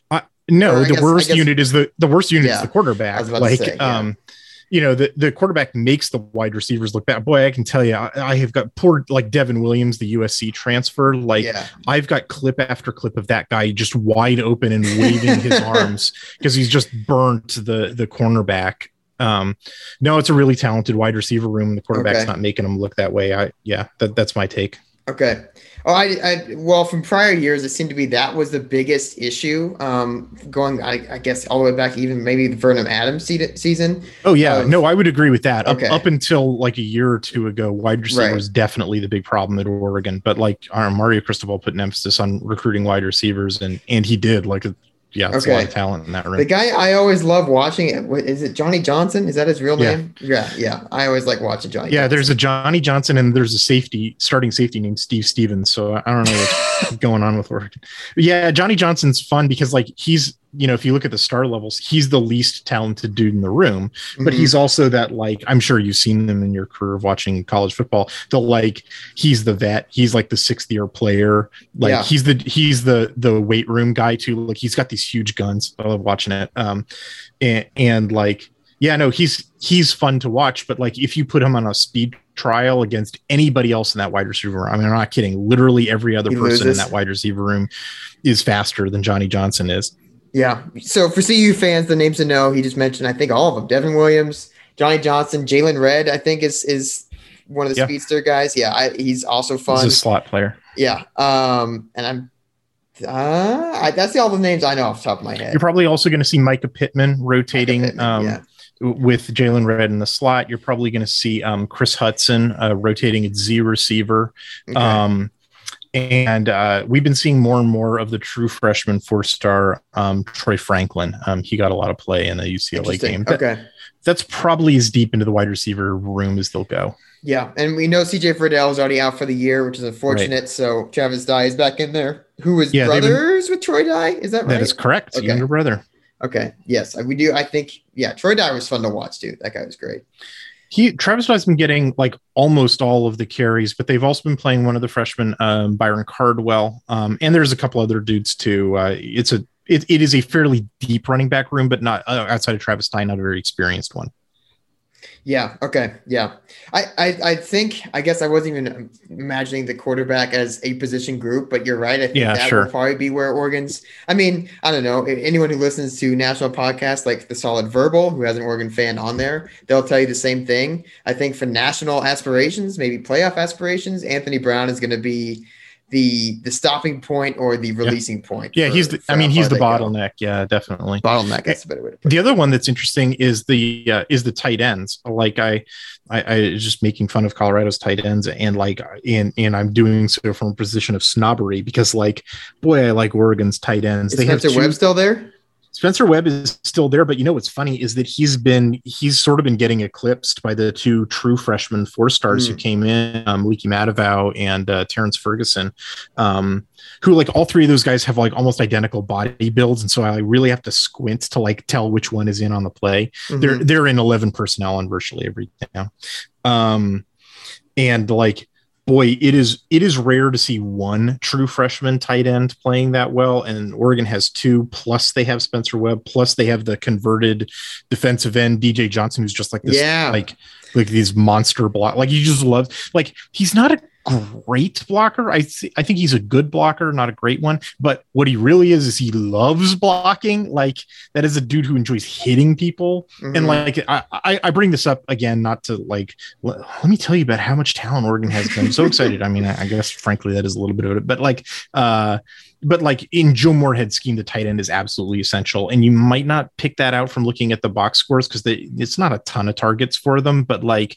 No, the guess, worst guess, unit is the the worst unit yeah, is the quarterback. Like, say, yeah. um, you know, the, the quarterback makes the wide receivers look bad. Boy, I can tell you, I, I have got poor like Devin Williams, the U S C transfer. Like, yeah. I've got clip after clip of that guy just wide open and waving his arms because he's just burnt the the cornerback. Um, no, it's a really talented wide receiver room, and the quarterback's okay. not making them look that way. I yeah, that, that's my take. Okay. Oh, I, I, well, from prior years, it seemed to be that was the biggest issue. Um, going, I, I guess, all the way back, even maybe the Vernon Adams se- season. Oh yeah, of, no, I would agree with that. Okay. Up, up until like a year or two ago, wide receiver right. was definitely the big problem at Oregon. But like, uh, Mario Cristobal put an emphasis on recruiting wide receivers, and and he did. Like, yeah, it's okay. a lot of talent in that room. The guy I always love watching, is it Johnny Johnson? Is that his real name? Yeah, yeah. yeah. I always like watching Johnny Yeah, Johnson. There's a Johnny Johnson and there's a safety, starting safety named Steve Stevens. So I don't know what's going on with Oregon. But yeah, Johnny Johnson's fun because like he's, you know, if you look at the star levels, he's the least talented dude in the room, but mm-hmm. he's also that, like, I'm sure you've seen them in your career of watching college football. The like, he's the vet. He's like the sixth year player. Like yeah. he's the, he's the, the weight room guy too. Like he's got these huge guns. I love watching it. Um, and, and like, yeah, no, he's, he's fun to watch, but like, if you put him on a speed trial against anybody else in that wide receiver room, I mean, I'm not kidding. Literally every other he person loses. in that wide receiver room is faster than Johnny Johnson is. Yeah. So for C U fans, the names to know, he just mentioned, I think all of them, Devin Williams, Johnny Johnson, Jalen Red, I think is, is one of the yeah. speedster guys. Yeah. I, he's also fun. He's a slot player. Yeah. Um, and I'm, uh, I, that's the, all the names I know off the top of my head. You're probably also going to see Micah Pittman rotating, Micah Pittman, um, yeah. with Jalen Red in the slot. You're probably going to see um, Chris Hudson uh, rotating at Z receiver. Okay. Um, And uh, we've been seeing more and more of the true freshman four-star um, Troy Franklin. Um, he got a lot of play in the U C L A game. That, okay. That's probably as deep into the wide receiver room as they'll go. Yeah, and we know C J Friedel is already out for the year, which is unfortunate. Right. So Travis Dye is back in there. Who is yeah, brothers been, with Troy Dye? Is that right? That is correct. Okay. Younger brother. Okay. Yes, we do. I think, yeah, Troy Dye was fun to watch, too. That guy was great. He Travis Dye's been getting like almost all of the carries, but they've also been playing one of the freshmen, um, Byron Cardwell, um, and there's a couple other dudes too. Uh, it's a it, it is a fairly deep running back room, but not uh, outside of Travis Dye, not a very experienced one. Yeah. Okay. Yeah. I, I, I think, I guess I wasn't even imagining the quarterback as a position group, but you're right. I think Yeah, that sure. will probably be where Oregon's, I mean, I don't know. Anyone who listens to national podcasts like the Solid Verbal, who has an Oregon fan on there, they'll tell you the same thing. I think for national aspirations, maybe playoff aspirations, Anthony Brown is going to be the, the stopping point or the releasing yeah. point. Yeah. For, he's the, I mean, he's the bottleneck. Go. Yeah, definitely. Bottleneck. That's a better way to put it. The other one that's interesting is the, uh, is the tight ends. Like I, I, I was just making fun of Colorado's tight ends and like, and, and I'm doing so from a position of snobbery because like, boy, I like Oregon's tight ends. Is they Spencer have two, Webb still there? Spencer Webb is still there, but you know what's funny is that he's been he's sort of been getting eclipsed by the two true freshman four stars mm. who came in, um, Leaky Matavau and uh, Terrence Ferguson, um, who like all three of those guys have like almost identical body builds, and so I really have to squint to like tell which one is in on the play. Mm-hmm. They're they're in eleven personnel on virtually every now, um, and like. Boy, it is it is rare to see one true freshman tight end playing that well, and Oregon has two. Plus, they have Spencer Webb. Plus, they have the converted defensive end D J Johnson, who's just like this, yeah. like like these monster block. Like you just love. Like he's not a great blocker. I th- I think he's a good blocker, not a great one. But what he really is is he loves blocking. Like that is a dude who enjoys hitting people. Mm-hmm. And like I, I I bring this up again, not to like let, let me tell you about how much talent Oregon has. I'm so excited. I mean, I, I guess frankly that is a little bit of it, but like uh but like in Joe Moorhead's scheme, the tight end is absolutely essential. And you might not pick that out from looking at the box scores because it's not a ton of targets for them, but like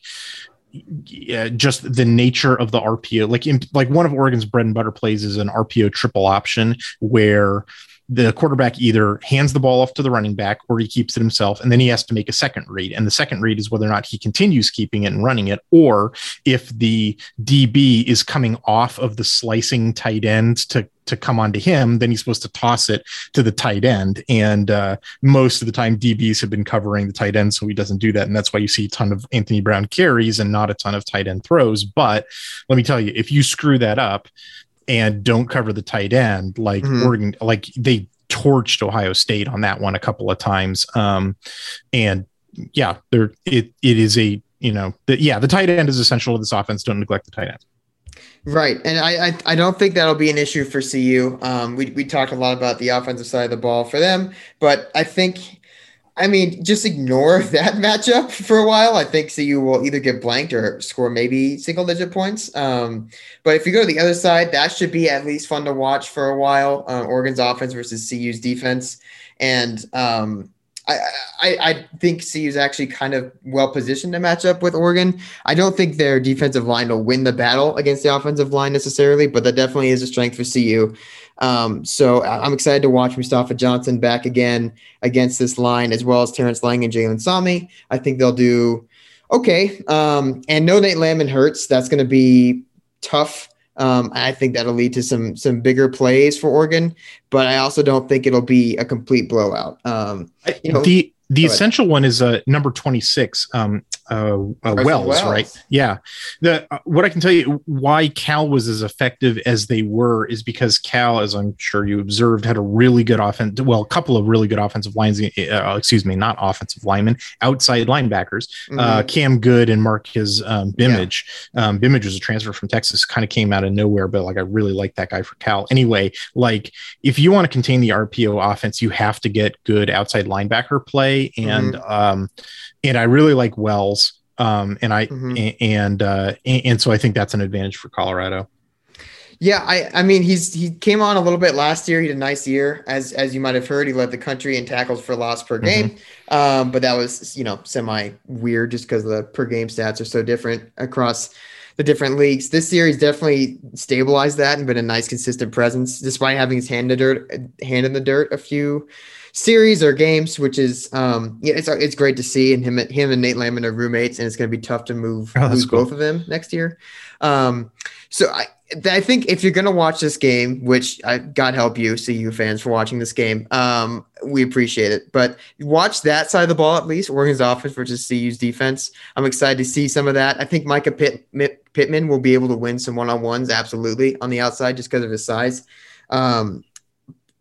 yeah, just the nature of the R P O, like in, like one of Oregon's bread and butter plays is an R P O triple option where the quarterback either hands the ball off to the running back or he keeps it himself, and then he has to make a second read. And the second read is whether or not he continues keeping it and running it, or if the D B is coming off of the slicing tight end to to come onto him, then he's supposed to toss it to the tight end. And uh, most of the time D Bs have been covering the tight end, so he doesn't do that. And that's why you see a ton of Anthony Brown carries and not a ton of tight end throws. But let me tell you, if you screw that up and don't cover the tight end, like mm-hmm. Oregon, like they torched Ohio State on that one a couple of times. Um, and yeah, there it it is a, you know, the, yeah, the tight end is essential to this offense. Don't neglect the tight end. Right. And I, I, I don't think that'll be an issue for C U. Um, we, we talked a lot about the offensive side of the ball for them, but I think, I mean, just ignore that matchup for a while. I think C U will either get blanked or score maybe single digit points. Um, but if you go to the other side, that should be at least fun to watch for a while. Uh, Oregon's offense versus C U's defense. And um, I, I, I think C U is actually kind of well positioned to match up with Oregon. I don't think their defensive line will win the battle against the offensive line necessarily, but that definitely is a strength for C U. Um, so I'm excited to watch Mustafa Johnson back again against this line, as well as Terrence Lang and Jalen Sami. I think they'll do okay. Um, and no Nate Landman hurts. That's going to be tough. Um, I think that'll lead to some some bigger plays for Oregon, but I also don't think it'll be a complete blowout. Um, you know, the the essential one is uh, number twenty-six. Um, uh, uh Wells, Wells, right? Yeah. The uh, what I can tell you why Cal was as effective as they were is because Cal, as I'm sure you observed, had a really good offense. Well, a couple of really good offensive lines. Uh, excuse me, not offensive linemen, outside linebackers. Mm-hmm. Uh, Cam Good and Marcus um, Bimage. Yeah. Um, Bimage was a transfer from Texas, kind of came out of nowhere, but like I really like that guy for Cal. Anyway, like if you want to contain the R P O offense, you have to get good outside linebacker play, and mm-hmm. um, and I really like Wells. Um, and I, mm-hmm. and, uh, and, and so I think that's an advantage for Colorado. Yeah. I, I mean, he's, he came on a little bit last year. He had a nice year. As, as you might've heard, he led the country in tackles for loss per game. Mm-hmm. Um, but that was, you know, semi weird just because the per game stats are so different across the different leagues. This year, he's definitely stabilized that and been a nice, consistent presence, despite having his hand in the dirt, hand in the dirt a few series or games, which is um yeah, it's it's great to see. And him him and Nate Landman are roommates, and it's going to be tough to move oh, lose cool. both of them next year. Um, so I I think if you're going to watch this game, which I, God help you, C U fans, for watching this game, um, we appreciate it. But watch that side of the ball at least, Oregon's offense versus C U's defense. I'm excited to see some of that. I think Micah Pitt, Pittman will be able to win some one-on-ones, absolutely, on the outside just because of his size. Um,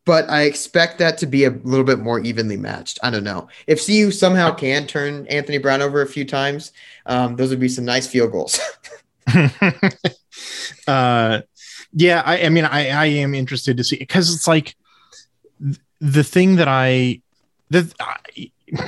but I expect that to be a little bit more evenly matched. I don't know. If C U somehow can turn Anthony Brown over a few times, um, those would be some nice field goals. uh, yeah, I, I mean, I, I am interested to see, because it's like th- the thing that I, that I,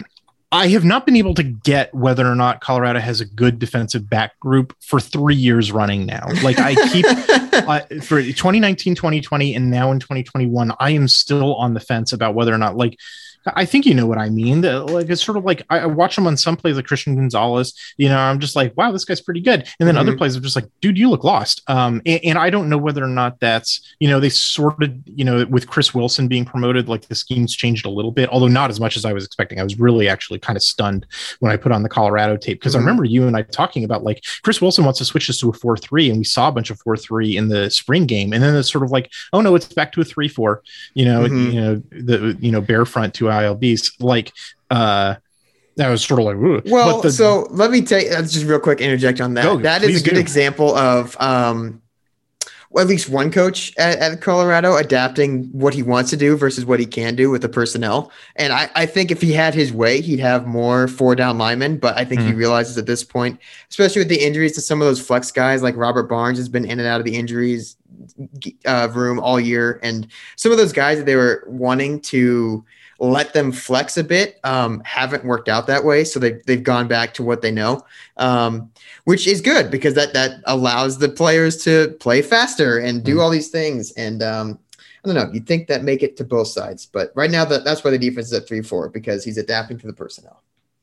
I have not been able to get whether or not Colorado has a good defensive back group for three years running now. Like I keep uh, for twenty nineteen, twenty twenty, and now in twenty twenty-one, I am still on the fence about whether or not, like, I think you know what I mean. That, like, it's sort of like I, I watch him on some plays like Christian Gonzalez. You know, I'm just like, wow, this guy's pretty good. And then mm-hmm. other plays are just like, dude, you look lost. Um, and, and I don't know whether or not that's, you know, they sort of, you know, with Chris Wilson being promoted, like the scheme's changed a little bit, although not as much as I was expecting. I was really actually kind of stunned when I put on the Colorado tape, because mm-hmm. I remember you and I talking about, like, Chris Wilson wants to switch this to a four three, and we saw a bunch of four three in the spring game, and then it's sort of like, oh no, it's back to a three four. You know, mm-hmm. you know the you know bear front two I L Bs. Like, uh, that was sort of like, ugh. Well, the, so let me take uh, just real quick interject on that. Go, that is a good do. example of, um, well, at least one coach at, at Colorado adapting what he wants to do versus what he can do with the personnel. And I, I think if he had his way, he'd have more four down linemen, but I think mm. he realizes at this point, especially with the injuries to some of those flex guys, like Robert Barnes has been in and out of the injuries uh, room all year. And some of those guys that they were wanting to let them flex a bit um, haven't worked out that way. So they've, they've gone back to what they know, um, which is good because that, that allows the players to play faster and do all these things. And um, I don't know, you'd think that make it to both sides, but right now that, that's why the defense is at three four, because he's adapting to the personnel.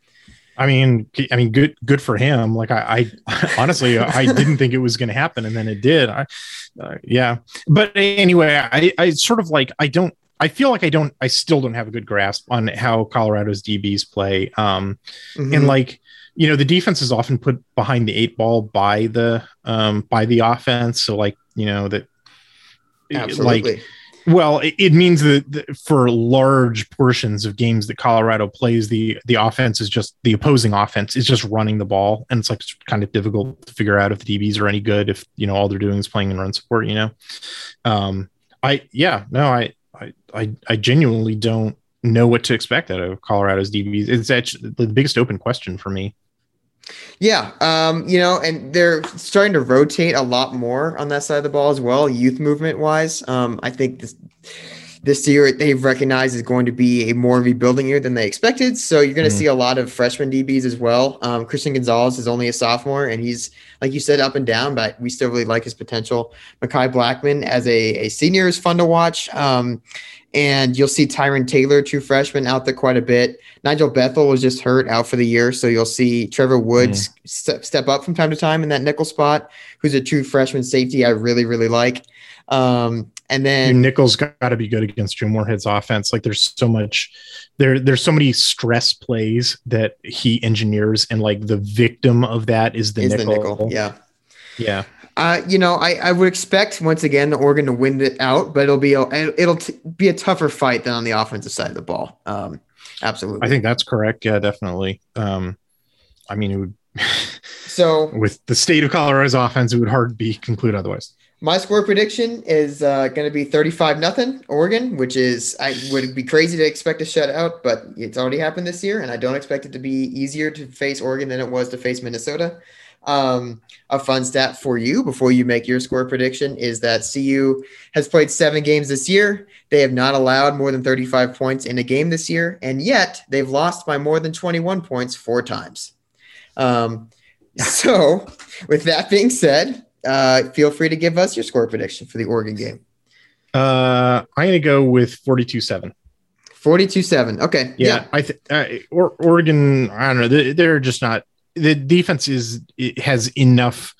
I mean, I mean, good, good for him. Like I, I honestly, I didn't think it was going to happen, and then it did. I, uh, yeah. But anyway, I, I sort of like, I don't, I feel like I don't, I still don't have a good grasp on how Colorado's D Bs play. Um, mm-hmm. And like, you know, the defense is often put behind the eight ball by the, um, by the offense. So like, you know, that Absolutely. like, well, it, it means that, that for large portions of games that Colorado plays, the, the offense is just the opposing offense is just running the ball. And it's like, it's kind of difficult to figure out if the D Bs are any good, if, you know, all they're doing is playing in run support, you know? Um, I, yeah, no, I, I, I, I genuinely don't know what to expect out of Colorado's D Bs. It's actually the biggest open question for me. Yeah. Um, you know, and they're starting to rotate a lot more on that side of the ball as well, youth movement wise. Um, I think this, this year they've recognized is going to be a more rebuilding year than they expected. So you're going to mm-hmm. see a lot of freshman D Bs as well. Um, Christian Gonzalez is only a sophomore and he's, like you said, up and down, but we still really like his potential. Mekhi Blackman as a, a senior is fun to watch. Um, and you'll see Tyron Taylor, true freshman, out there quite a bit. Nigel Bethel was just hurt out for the year. So you'll see Trevor Woods mm. step, step up from time to time in that nickel spot, who's a true freshman safety I really, really like. Um, and then Your nickel's got to be good against Joe Moorhead's offense. Like there's so much there. There's so many stress plays that he engineers, and like the victim of that is the, is nickel. the nickel. Yeah. Yeah. Uh, you know, I, I would expect once again the Oregon to win it out, but it'll be a, it'll t- be a tougher fight than on the offensive side of the ball. Um, absolutely. I think that's correct. Yeah, definitely. Um, I mean, it would. So with the state of Colorado's offense, it would hard be conclude otherwise. My score prediction is uh, going to be thirty-five nothing Oregon, which is, I would be crazy to expect a shutout, but it's already happened this year, and I don't expect it to be easier to face Oregon than it was to face Minnesota. Um, a fun stat for you before you make your score prediction is that C U has played seven games this year. They have not allowed more than thirty-five points in a game this year, and yet they've lost by more than twenty-one points four times. Um, so with that being said, uh, feel free to give us your score prediction for the Oregon game. Uh, I'm going to go with forty-two seven. forty-two seven. Okay. Yeah. yeah. I th- uh, or, Oregon, I don't know. They, they're just not, the defense is, it has enough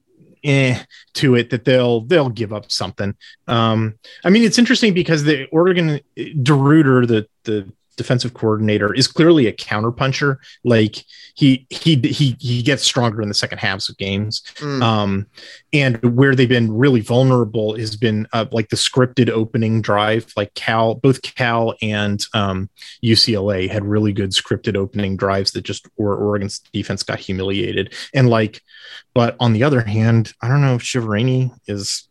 eh, to it that they'll, they'll give up something. Um, I mean, it's interesting because the Oregon DeRuyter, the, the defensive coordinator, is clearly a counterpuncher. Like he he he he gets stronger in the second halves of games. Mm. Um, and where they've been really vulnerable has been uh, like the scripted opening drive. Like Cal, both Cal and um, U C L A had really good scripted opening drives that just or Oregon's defense got humiliated. And like, but on the other hand, I don't know if Shiverini is,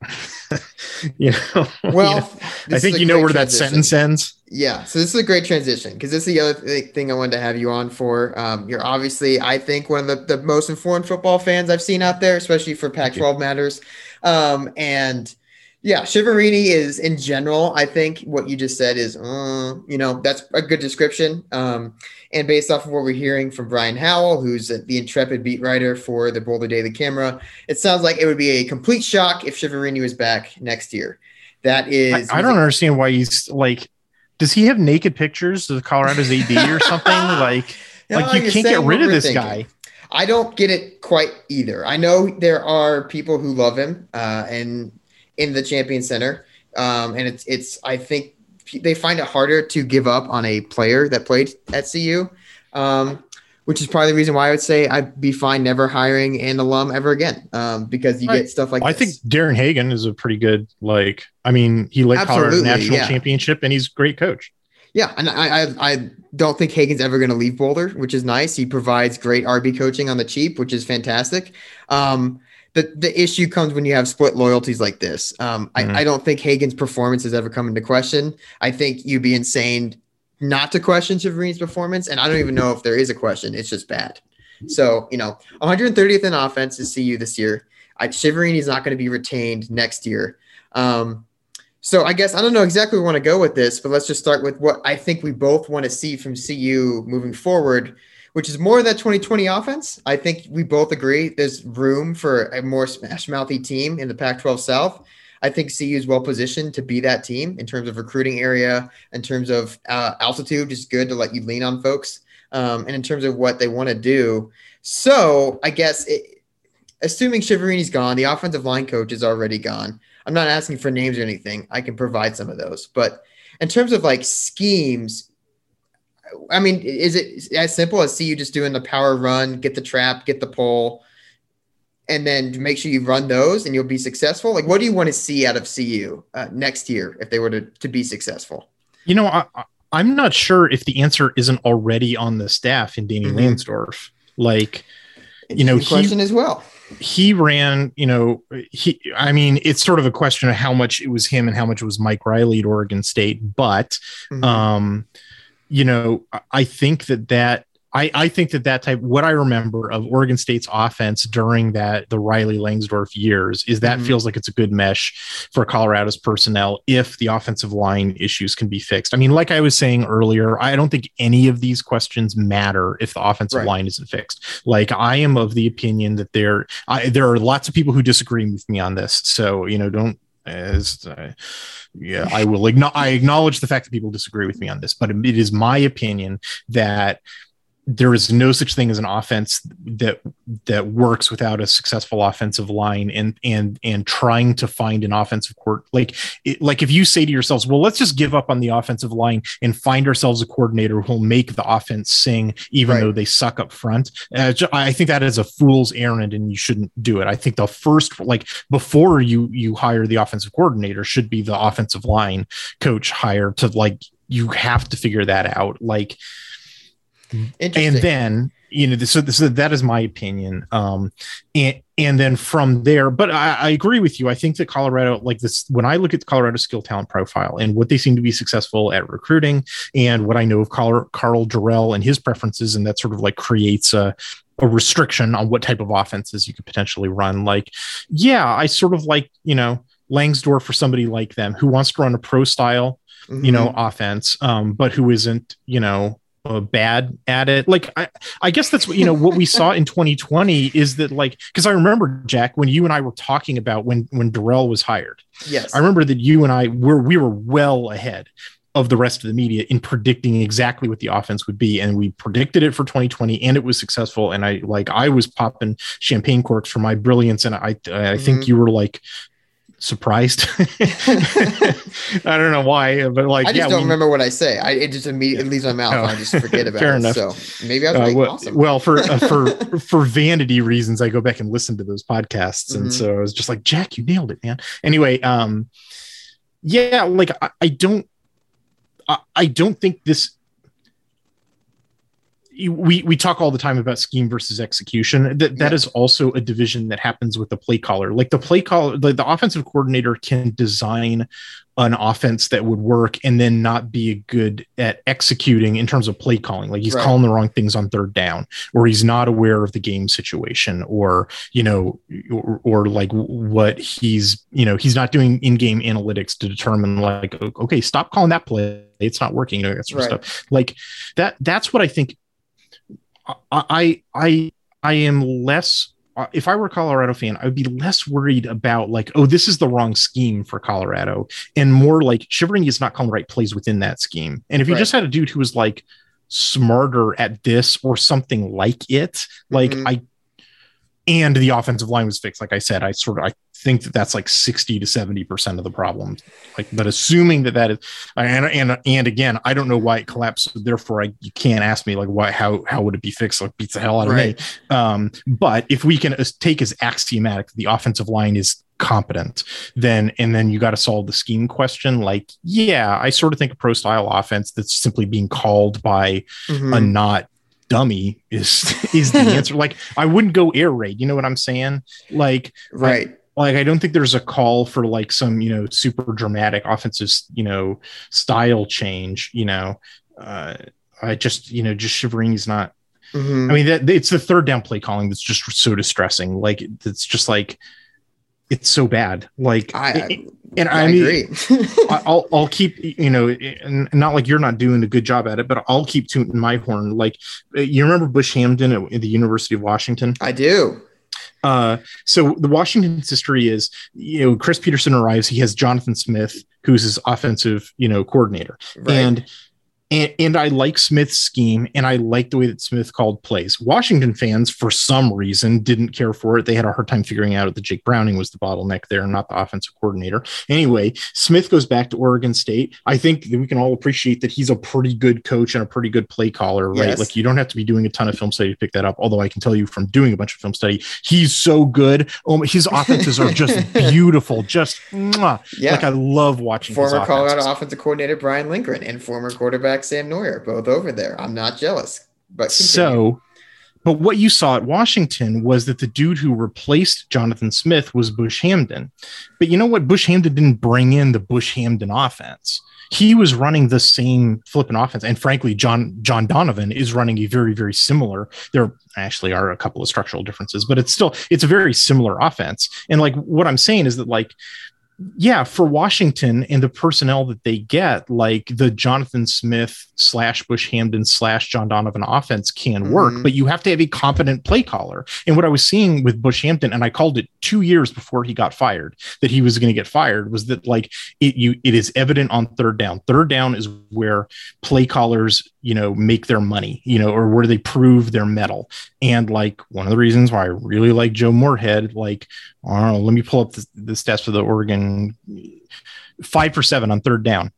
you know, well, you know, I think you know where that sentence ends. Yeah. So this is a great transition because this is the other th- thing I wanted to have you on for. Um, you're obviously, I think, one of the, the most informed football fans I've seen out there, especially for Pac twelve matters. Um, and yeah, Shiverini is in general, I think what you just said is, uh, you know, that's a good description. Um, and based off of what we're hearing from Brian Howell, who's the intrepid beat writer for the Boulder Daily Camera, it sounds like it would be a complete shock if Shiverini was back next year. That is, I, I don't understand why he's like, does he have naked pictures of Colorado's A D or something? Like, no, like you can't get rid of this thinking. guy. I don't get it quite either. I know there are people who love him uh, and in the Champion Center. Um, and it's, it's, I think they find it harder to give up on a player that played at C U, um, which is probably the reason why I would say I'd be fine never hiring an alum ever again. Um, because you I, get stuff like I this. think Darren Hagen is a pretty good, like, I mean, he led Colorado national yeah. championship and he's a great coach. Yeah. And I, I, I don't think Hagen's ever going to leave Boulder, which is nice. He provides great R B coaching on the cheap, which is fantastic. Um, The, the issue comes when you have split loyalties like this. Um, mm-hmm. I, I don't think Hagen's performance has ever come into question. I think you'd be insane not to question Shiverini's performance, and I don't even know if there is a question. It's just bad. So, you know, one hundred thirtieth in offense is C U this year. I, Shiverini is not going to be retained next year. Um, so I guess I don't know exactly where we want to go with this, but let's just start with what I think we both want to see from C U moving forward, which is more of that twenty twenty offense. I think we both agree there's room for a more smash-mouthy team in the Pac twelve South. I think C U is well positioned to be that team in terms of recruiting area, in terms of uh, altitude, just good to let you lean on folks, um, and in terms of what they want to do. So I guess it, assuming Shiverini's gone, the offensive line coach is already gone. I'm not asking for names or anything. I can provide some of those. But in terms of like schemes, I mean, is it as simple as C U just doing the power run, get the trap, get the pull, and then make sure you run those and you'll be successful? Like, what do you want to see out of C U uh, next year if they were to, to be successful? You know, I, I'm not sure if the answer isn't already on the staff in Danny mm-hmm. Lansdorf. Like, you know, question he, as well. He ran, you know, he, I mean, it's sort of a question of how much it was him and how much it was Mike Riley at Oregon State. But, mm-hmm. um, you know, I think that that I, I think that that type, what I remember of Oregon State's offense during that, the Riley Langsdorf years is that mm-hmm. feels like it's a good mesh for Colorado's personnel if the offensive line issues can be fixed. I mean, like I was saying earlier, I don't think any of these questions matter if the offensive right. line isn't fixed. Like I am of the opinion that there, I, there are lots of people who disagree with me on this. So, you know, don't, as uh, yeah, I will igno- I acknowledge the fact that people disagree with me on this, but it is my opinion that there is no such thing as an offense that that works without a successful offensive line, and and and trying to find an offensive court like it, like if you say to yourselves, well, let's just give up on the offensive line and find ourselves a coordinator who'll make the offense sing even right. though they suck up front. Uh, I think that is a fool's errand, and you shouldn't do it. I think the first, like before you you hire the offensive coordinator, should be the offensive line coach hire to like you have to figure that out. Like. And then, you know, so, so that is my opinion. Um, and, and then from there, but I, I agree with you. I think that Colorado, like this, when I look at the Colorado skill talent profile and what they seem to be successful at recruiting and what I know of Carl, Carl Jarrell and his preferences, and that sort of like creates a, a restriction on what type of offenses you could potentially run. Like, yeah, I sort of like, you know, Langsdorf for somebody like them who wants to run a pro style, mm-hmm. you know, offense, um, but who isn't, you know, Uh, bad at it. Like I, I guess that's what you know what we saw in twenty twenty is that like because I remember, Jack, when you and I were talking about when when Darrell was hired. Yes, I remember that you and I were we were well ahead of the rest of the media in predicting exactly what the offense would be, and we predicted it for twenty twenty, and it was successful. And I like I was popping champagne corks for my brilliance, and I I mm-hmm. think you were like surprised. I don't know why, but like I just yeah, don't we, remember what I say. I it just immediately leaves my mouth. Oh, And I just forget about fair it. enough. So maybe I was Uh, right. well, Awesome. well, for uh, for for vanity reasons, I go back and listen to those podcasts, and Mhm. so I was just like, Jack, you nailed it, man. Anyway, um, yeah, like I, I don't, I, I don't think this. We we talk all the time about scheme versus execution. That that Yeah. is also a division that happens with the play caller. Like the play caller, the, the offensive coordinator can design an offense that would work and then not be good at executing in terms of play calling. Like he's Right. calling the wrong things on third down, or he's not aware of the game situation, or, you know, or, or like what he's, you know, he's not doing in-game analytics to determine like, okay, stop calling that play. It's not working, you know, that sort of Right. stuff. Like that, that's what I think. I, I, I am less, if I were a Colorado fan, I would be less worried about like, oh, this is the wrong scheme for Colorado, and more like Shivering is not calling the right plays within that scheme. And if you Right. just had a dude who was like smarter at this or something like it, like Mhm. I, and the offensive line was fixed. Like I said, I sort of, I think that that's like sixty to seventy percent of the problem. Like, but assuming that that is, and, and, and again, I don't know why it collapsed. So therefore I, you can't ask me like, why, how, how would it be fixed? Like beats the hell out of Right. me. Um, but if we can as- take as axiomatic, the offensive line is competent, then, and then you got to solve the scheme question. Like, yeah, I sort of think a pro style offense that's simply being called by Mhm. a not dummy is is the answer. Like I wouldn't go air raid, you know what I'm saying? Like Right. I, like I don't think there's a call for like some, you know, super dramatic offensive, you know, style change, you know. uh I just, you know, just Shivering is not, Mhm. I mean, that it's the third down play calling that's just so distressing. Like it's just like it's so bad. Like I, I, and I I mean, agree. I- I'll I'll keep, you know, and not like you're not doing a good job at it, but I'll keep tooting my horn. Like you remember Bush Hamden at, at the University of Washington? I do. Uh, so the Washington's history is, you know, Chris Peterson arrives. He has Jonathan Smith, who's his offensive, you know, coordinator, Right. and. And, and I like Smith's scheme, and I like the way that Smith called plays. Washington fans, for some reason, didn't care for it. They had a hard time figuring out that Jake Browning was the bottleneck there, not the offensive coordinator. Anyway, Smith goes back to Oregon State. I think that we can all appreciate that he's a pretty good coach and a pretty good play caller, right? Yes. Like you don't have to be doing a ton of film study to pick that up. Although I can tell you from doing a bunch of film study, he's so good. Oh, his offenses are just beautiful. Just mwah. Yeah. Like I love watching his Former Colorado offenses. offensive coordinator Brian Lindgren and former quarterback Sam Neuer, both over there. I'm not jealous, but continue. So, but what you saw at Washington was that the dude who replaced Jonathan Smith was Bush Hamden. But you know what? Bush Hamden didn't bring in the Bush Hamden offense. He was running the same flipping offense. And frankly, John John Donovan is running a very, very similar. There actually are a couple of structural differences, but it's still, it's a very similar offense. And like what I'm saying is that like, yeah, for Washington and the personnel that they get, like the Jonathan Smith slash Bush Hamden slash John Donovan offense can work, Mhm. but you have to have a competent play caller. And what I was seeing with Bush Hampton, and I called it two years before he got fired, that he was going to get fired, was that like it you it is evident on third down. Third down is where play callers, you know, make their money, you know, or where they prove their mettle. And like one of the reasons why I really like Joe Moorhead, like, I don't know, let me pull up the, the stats for the Oregon, five for seven on third down.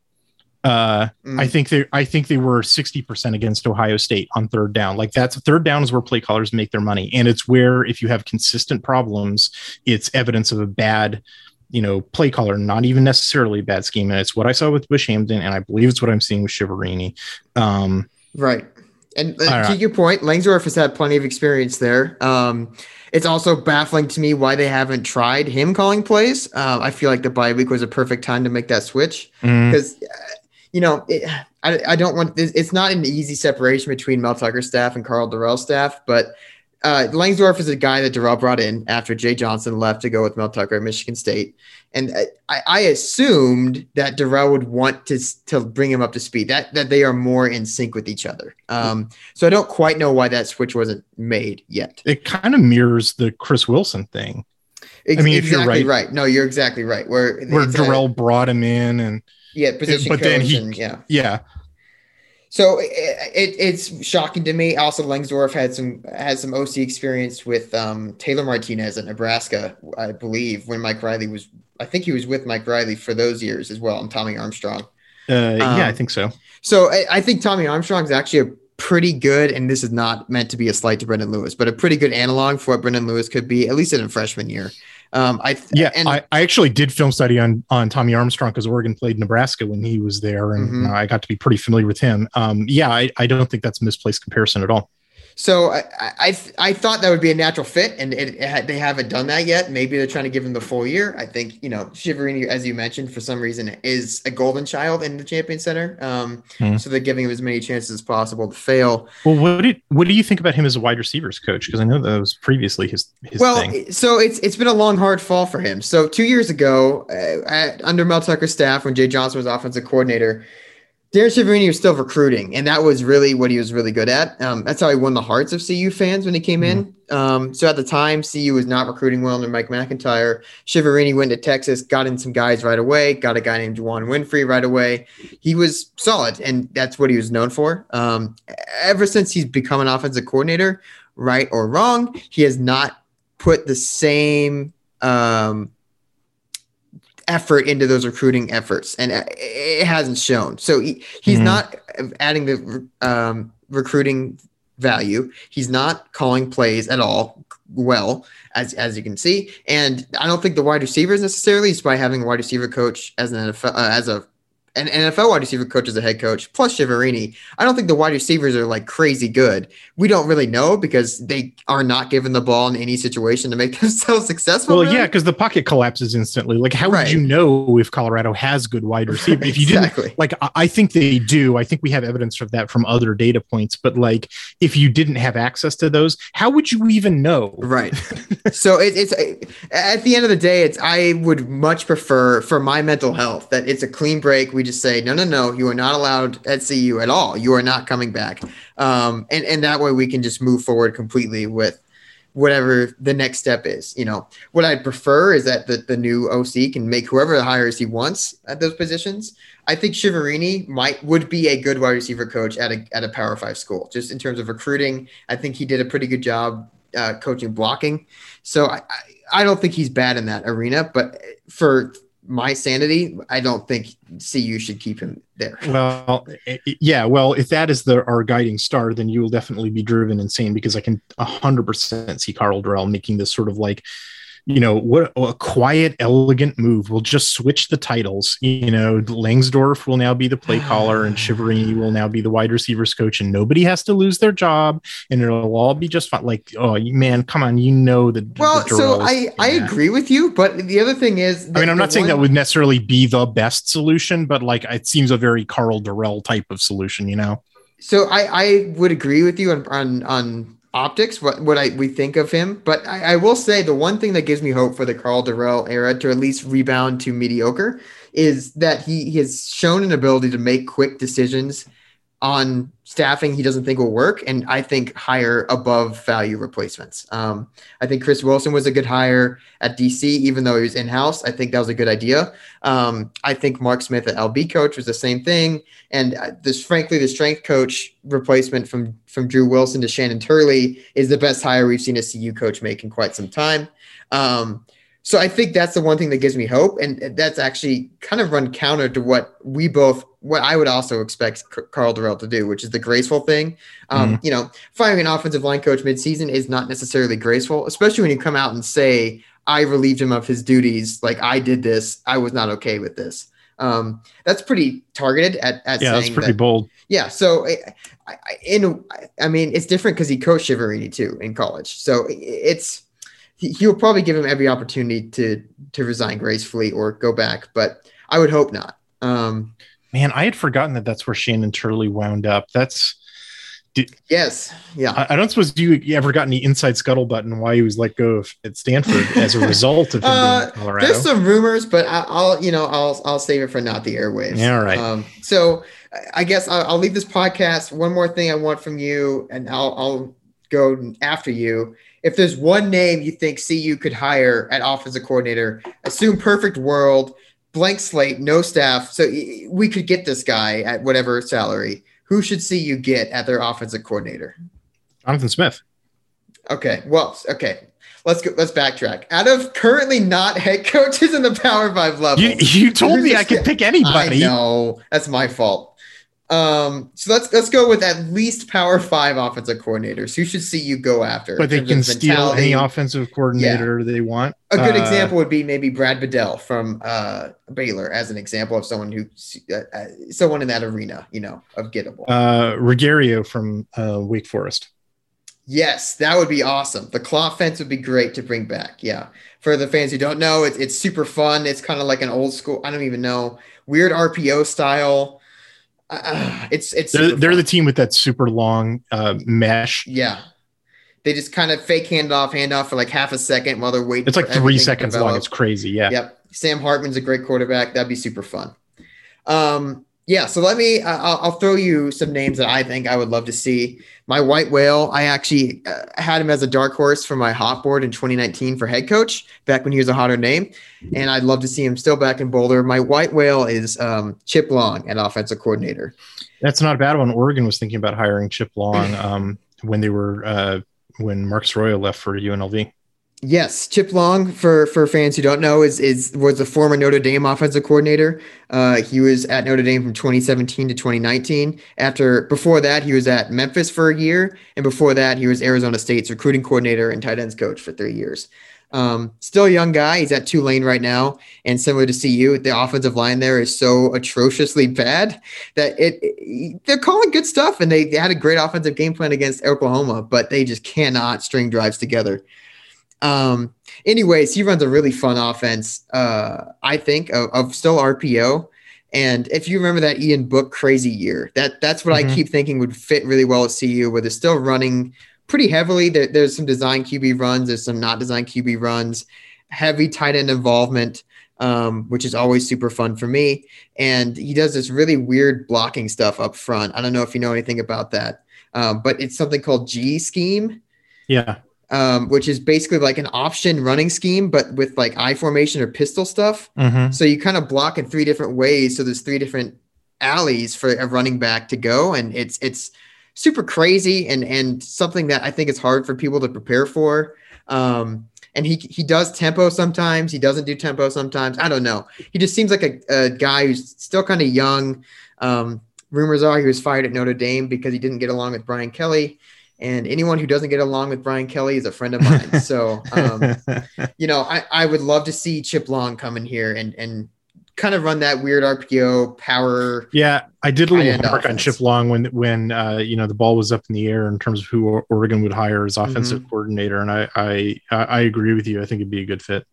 Uh, Mm. I think they, I think they were sixty percent against Ohio State on third down. Like that's third down is where play callers make their money. And it's where, if you have consistent problems, it's evidence of a bad, you know, play caller, not even necessarily a bad scheme. And it's what I saw with Bush Hamden. And I believe it's what I'm seeing with Shiverini. Um, Right. And uh, All to right. your point, Langsdorff has had plenty of experience there. Um, it's also baffling to me why they haven't tried him calling plays. Uh, I feel like the bye week was a perfect time to make that switch mm, because, uh, you know, it, I, I don't want this. It's not an easy separation between Mel Tucker's staff and Carl Durrell's staff, but uh, Langsdorff is a guy that Durrell brought in after Jay Johnson left to go with Mel Tucker at Michigan State. And I, I assumed that Durrell would want to, to bring him up to speed, that, that they are more in sync with each other. Um, so I don't quite know why that switch wasn't made yet. it kind of mirrors the Chris Wilson thing, Ex- I mean, if you're exactly right- right. No, you're exactly right. Where, where it's a- Durrell brought him in and yeah, position but then coach he- and, yeah. yeah, So it, it, it's shocking to me. Also, Langsdorff had some had some O C experience with um, Taylor Martinez at Nebraska, I believe, when Mike Riley was I think he was with Mike Riley for those years as well. And Tommy Armstrong. Uh, yeah, Um, I think so. So I, I think Tommy Armstrong is actually a pretty good, and this is not meant to be a slight to Brendan Lewis, but a pretty good analog for what Brendan Lewis could be, at least in a freshman year. Um, I Yeah, and I, I actually did film study on on Tommy Armstrong because Oregon played Nebraska when he was there, and Mhm. uh, I got to be pretty familiar with him. Um, yeah, I, I don't think that's a misplaced comparison at all. So I, I I thought that would be a natural fit, and it, it had, they haven't done that yet. Maybe they're trying to give him the full year. I think, you know, Shiverini, as you mentioned, for some reason is a golden child in the Champion Center. Um, Hmm. So they're giving him as many chances as possible to fail. Well, what did what do you think about him as a wide receivers coach? Because I know that was previously his his Well, thing. so it's it's been a long, hard fall for him. So two years ago, uh, at, under Mel Tucker's staff, when Jay Johnson was offensive coordinator, Darren Shiverini was still recruiting, and that was really what he was really good at. Um, that's how he won the hearts of C U fans when he came in. Um, so at the time, C U was not recruiting well under Mike McIntyre. Shiverini went to Texas, got in some guys right away, got a guy named Juwan Winfrey right away. He was solid, and that's what he was known for. Um, ever since he's become an offensive coordinator, right or wrong, he has not put the same um, effort into those recruiting efforts, and it hasn't shown. So he, he's Mhm. not adding the um, recruiting value. He's not calling plays at all well, as as you can see. And I don't think the wide receivers necessarily, is by having a wide receiver coach as an N F L, uh, as a an N F L wide receiver coach as a head coach, plus Shiverini. I don't think the wide receivers are like crazy good. We don't really know because they are not given the ball in any situation to make themselves successful. Well, really. yeah, because the pocket collapses instantly. Like, how Right. would you know if Colorado has good wide receivers? If you Exactly. didn't, like, I- I think they do. I think we have evidence of that from other data points. But like, if you didn't have access to those, how would you even know? Right. So it, it's at the end of the day, it's I would much prefer for my mental health that it's a clean break. We just say, no, no, no, you are not allowed at C U at all. You are not coming back. Um, and, and that way we can just move forward completely with whatever the next step is. You know, what I'd prefer is that the, the new O C can make whoever hires he wants at those positions. I think Shiverini might would be a good wide receiver coach at a at a Power Five school, just in terms of recruiting. I think he did a pretty good job uh, coaching blocking. So I, I I don't think he's bad in that arena, but for my sanity, I don't think C U should keep him there. Well, i- i- yeah. Well, if that is the our guiding star, then you will definitely be driven insane because I can a hundred percent see Carl Durrell making this sort of like, you know, what a quiet, elegant move. We'll just switch the titles. You know, Langsdorff will now be the play caller, and Shiverini will now be the wide receivers coach, and nobody has to lose their job, and it'll all be just fine. Like, oh man, come on, you know that. Well, that so Durrell's I, doing I that. agree with you, but the other thing is, I mean, I'm the not saying one- that would necessarily be the best solution, but like it seems a very Carl Durrell type of solution, you know? So I, I would agree with you on on, on optics, what what I we think of him, but I, I will say the one thing that gives me hope for the Carl Durrell era to at least rebound to mediocre is that he, he has shown an ability to make quick decisions on staffing he doesn't think will work, and I think hire above value replacements. Um, I think Chris Wilson was a good hire at D C, even though he was in-house. I think that was a good idea. Um, I think Mark Smith at L B coach was the same thing. And uh, this, frankly, the strength coach replacement from, from Drew Wilson to Shannon Turley is the best hire we've seen a C U coach make in quite some time. Um, so I think that's the one thing that gives me hope. And that's actually kind of run counter to what we both, what I would also expect C- Carl Durrell to do, which is the graceful thing. Um, You know, firing an offensive line coach midseason is not necessarily graceful, especially when you come out and say, I relieved him of his duties. Like I did this. I was not okay with this. Um, that's pretty targeted at, at Yeah, saying that's pretty that, bold. yeah. So I, I, in, I mean, it's different because he coached Shiverini too in college. So it's, he, he'll probably give him every opportunity to, to resign gracefully or go back, but I would hope not. Um, Man, I had forgotten that that's where Shannon Turley wound up. That's, did, yes. Yeah. I, I don't suppose you, you ever got any inside scuttlebutt on why he was let go of at Stanford as a result of him Uh, being in Colorado? There's some rumors, but I, I'll, you know, I'll, I'll save it for not the airwaves. Yeah, all right. Um, so I guess I'll, I'll leave this podcast. One more thing I want from you, and I'll, I'll go after you. If there's one name you think C U could hire at offensive coordinator, assume perfect world, blank slate, no staff. So we could get this guy at whatever salary. Who should C U get at their offensive coordinator? Jonathan Smith. Okay. Well, okay. Let's go. Let's backtrack. Out of currently not head coaches in the Power Five level, You you told me I could pick anybody. I know that's my fault. Um, so let's let's go with at least Power Five offensive coordinators. Who should see you go after? But they can steal any offensive coordinator yeah. they want. A good uh, example would be maybe Brad Bedell from uh, Baylor, as an example of someone who, uh, uh, someone in that arena, you know, of gettable. Uh, Ruggiero from uh, Wake Forest. Yes, that would be awesome. The claw fence would be great to bring back. Yeah. For the fans who don't know, it's it's super fun. It's kind of like an old school, I don't even know, weird R P O style. Uh, it's it's they're, they're the team with that super long uh, mesh. Yeah. They just kind of fake hand off, hand off for like half a second while they're waiting. It's like three seconds long. It's crazy. Yeah. Yep. Sam Hartman's a great quarterback. That'd be super fun. Um, Yeah, so let me, uh, I'll, I'll throw you some names that I think I would love to see. My white whale, I actually uh, had him as a dark horse for my hot board in twenty nineteen for head coach, back when he was a hotter name. And I'd love to see him still back in Boulder. My white whale is um, Chip Long, an offensive coordinator. That's not a bad one. Oregon was thinking about hiring Chip Long um, when they were, uh, when Marcus Arroyo left for U N L V. Yes, Chip Long, for for fans who don't know, is is was a former Notre Dame offensive coordinator. Uh, he was at Notre Dame from twenty seventeen to twenty nineteen. After before that, he was at Memphis for a year, and before that, he was Arizona State's recruiting coordinator and tight ends coach for three years. Um, still a young guy. He's at Tulane right now, and similar to C U, the offensive line there is so atrociously bad that it, it they're calling good stuff, and they, they had a great offensive game plan against Oklahoma, but they just cannot string drives together. Um, anyways, he runs a really fun offense, uh, I think, of, of still R P O. And if you remember that Ian Book crazy year, that that's what mm-hmm. I keep thinking would fit really well at C U, where they're still running pretty heavily. There, there's some design Q B runs. There's some not design Q B runs, heavy tight end involvement, um, which is always super fun for me. And he does this really weird blocking stuff up front. I don't know if you know anything about that, um, but it's something called G scheme. Yeah. Um, which is basically like an option running scheme, but with like I formation or pistol stuff. Mm-hmm. So you kind of block in three different ways. So there's three different alleys for a running back to go. And it's, it's super crazy and, and something that I think is hard for people to prepare for. Um, and he, he does tempo sometimes. He doesn't do tempo sometimes. I don't know. He just seems like a, a guy who's still kind of young. Um, rumors are he was fired at Notre Dame because he didn't get along with Brian Kelly. And anyone who doesn't get along with Brian Kelly is a friend of mine. So, um, you know, I, I would love to see Chip Long come in here and, and kind of run that weird R P O power. Yeah, I did a little homework on Chip Long when, when uh, you know, the ball was up in the air in terms of who Oregon would hire as offensive mm-hmm. coordinator. And I, I, I agree with you. I think it'd be a good fit.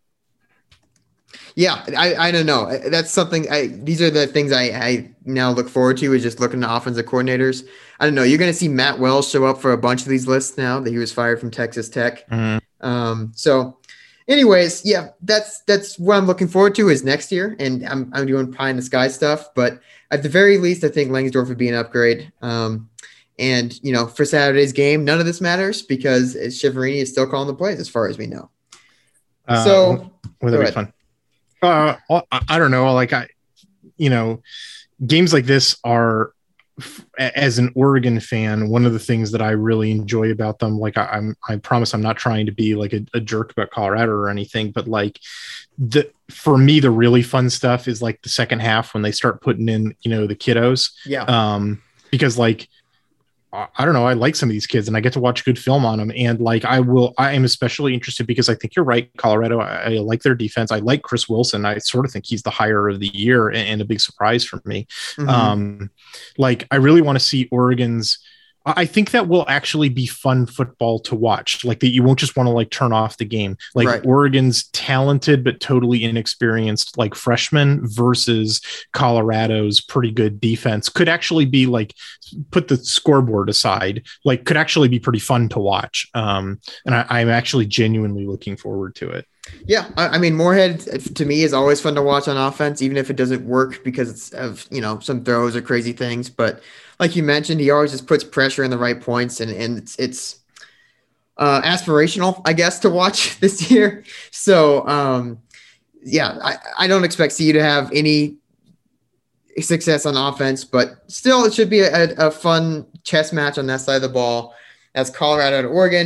Yeah, I, I don't know. That's something I, these are the things I, I now look forward to is just looking at offensive coordinators. I don't know. You're going to see Matt Wells show up for a bunch of these lists now that he was fired from Texas Tech. Mm-hmm. Um, so anyways, yeah, that's, that's what I'm looking forward to is next year. And I'm, I'm doing pie in the sky stuff, but at the very least, I think Langsdorf would be an upgrade. Um, and you know, for Saturday's game, none of this matters because Shiverini is still calling the plays as far as we know. Uh, so well, that'd be fun. Uh, I don't know. Like I, you know, games like this are, as an Oregon fan, one of the things that I really enjoy about them. Like I, I'm, I promise I'm not trying to be like a, a jerk about Colorado or anything, but like the, for me, the really fun stuff is like the second half when they start putting in, you know, the kiddos. Yeah. Um, because like, I don't know. I like some of these kids and I get to watch good film on them. And like, I will, I am especially interested because I think you're right. Colorado, I, I like their defense. I like Chris Wilson. I sort of think he's the hire of the year and, and a big surprise for me. Mm-hmm. Um, like I really want to see Oregon's, I think that will actually be fun football to watch. Like that you won't just want to like turn off the game. Like right. Oregon's talented, but totally inexperienced, like freshmen versus Colorado's pretty good defense could actually be like, put the scoreboard aside, like could actually be pretty fun to watch. Um, and I, I'm actually genuinely looking forward to it. Yeah, I, I mean, Moorhead to me is always fun to watch on offense, even if it doesn't work because it's of, you know, some throws or crazy things. But like you mentioned, he always just puts pressure in the right points, and, and it's, it's uh, aspirational, I guess, to watch this year. So, um, yeah, I, I don't expect C U to have any success on offense, but still it should be a, a fun chess match on that side of the ball. That's Colorado and Oregon.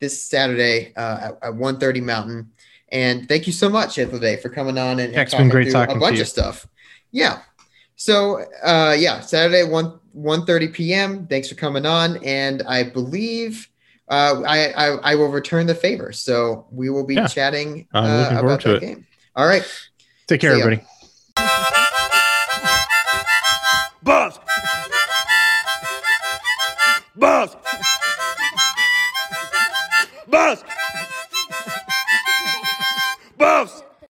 this Saturday uh, at, at one thirty Mountain. And thank you so much, Day, for coming on and, and it's been great talking a bunch to you. of stuff. Yeah. So uh, yeah, Saturday one one thirty p.m. Thanks for coming on, and I believe uh, I, I I will return the favor. So we will be Yeah. chatting I'm uh, looking forward about to that it. game. All right. Take care, See ya. everybody. Bumps. Bumps. Bumps. Bumps.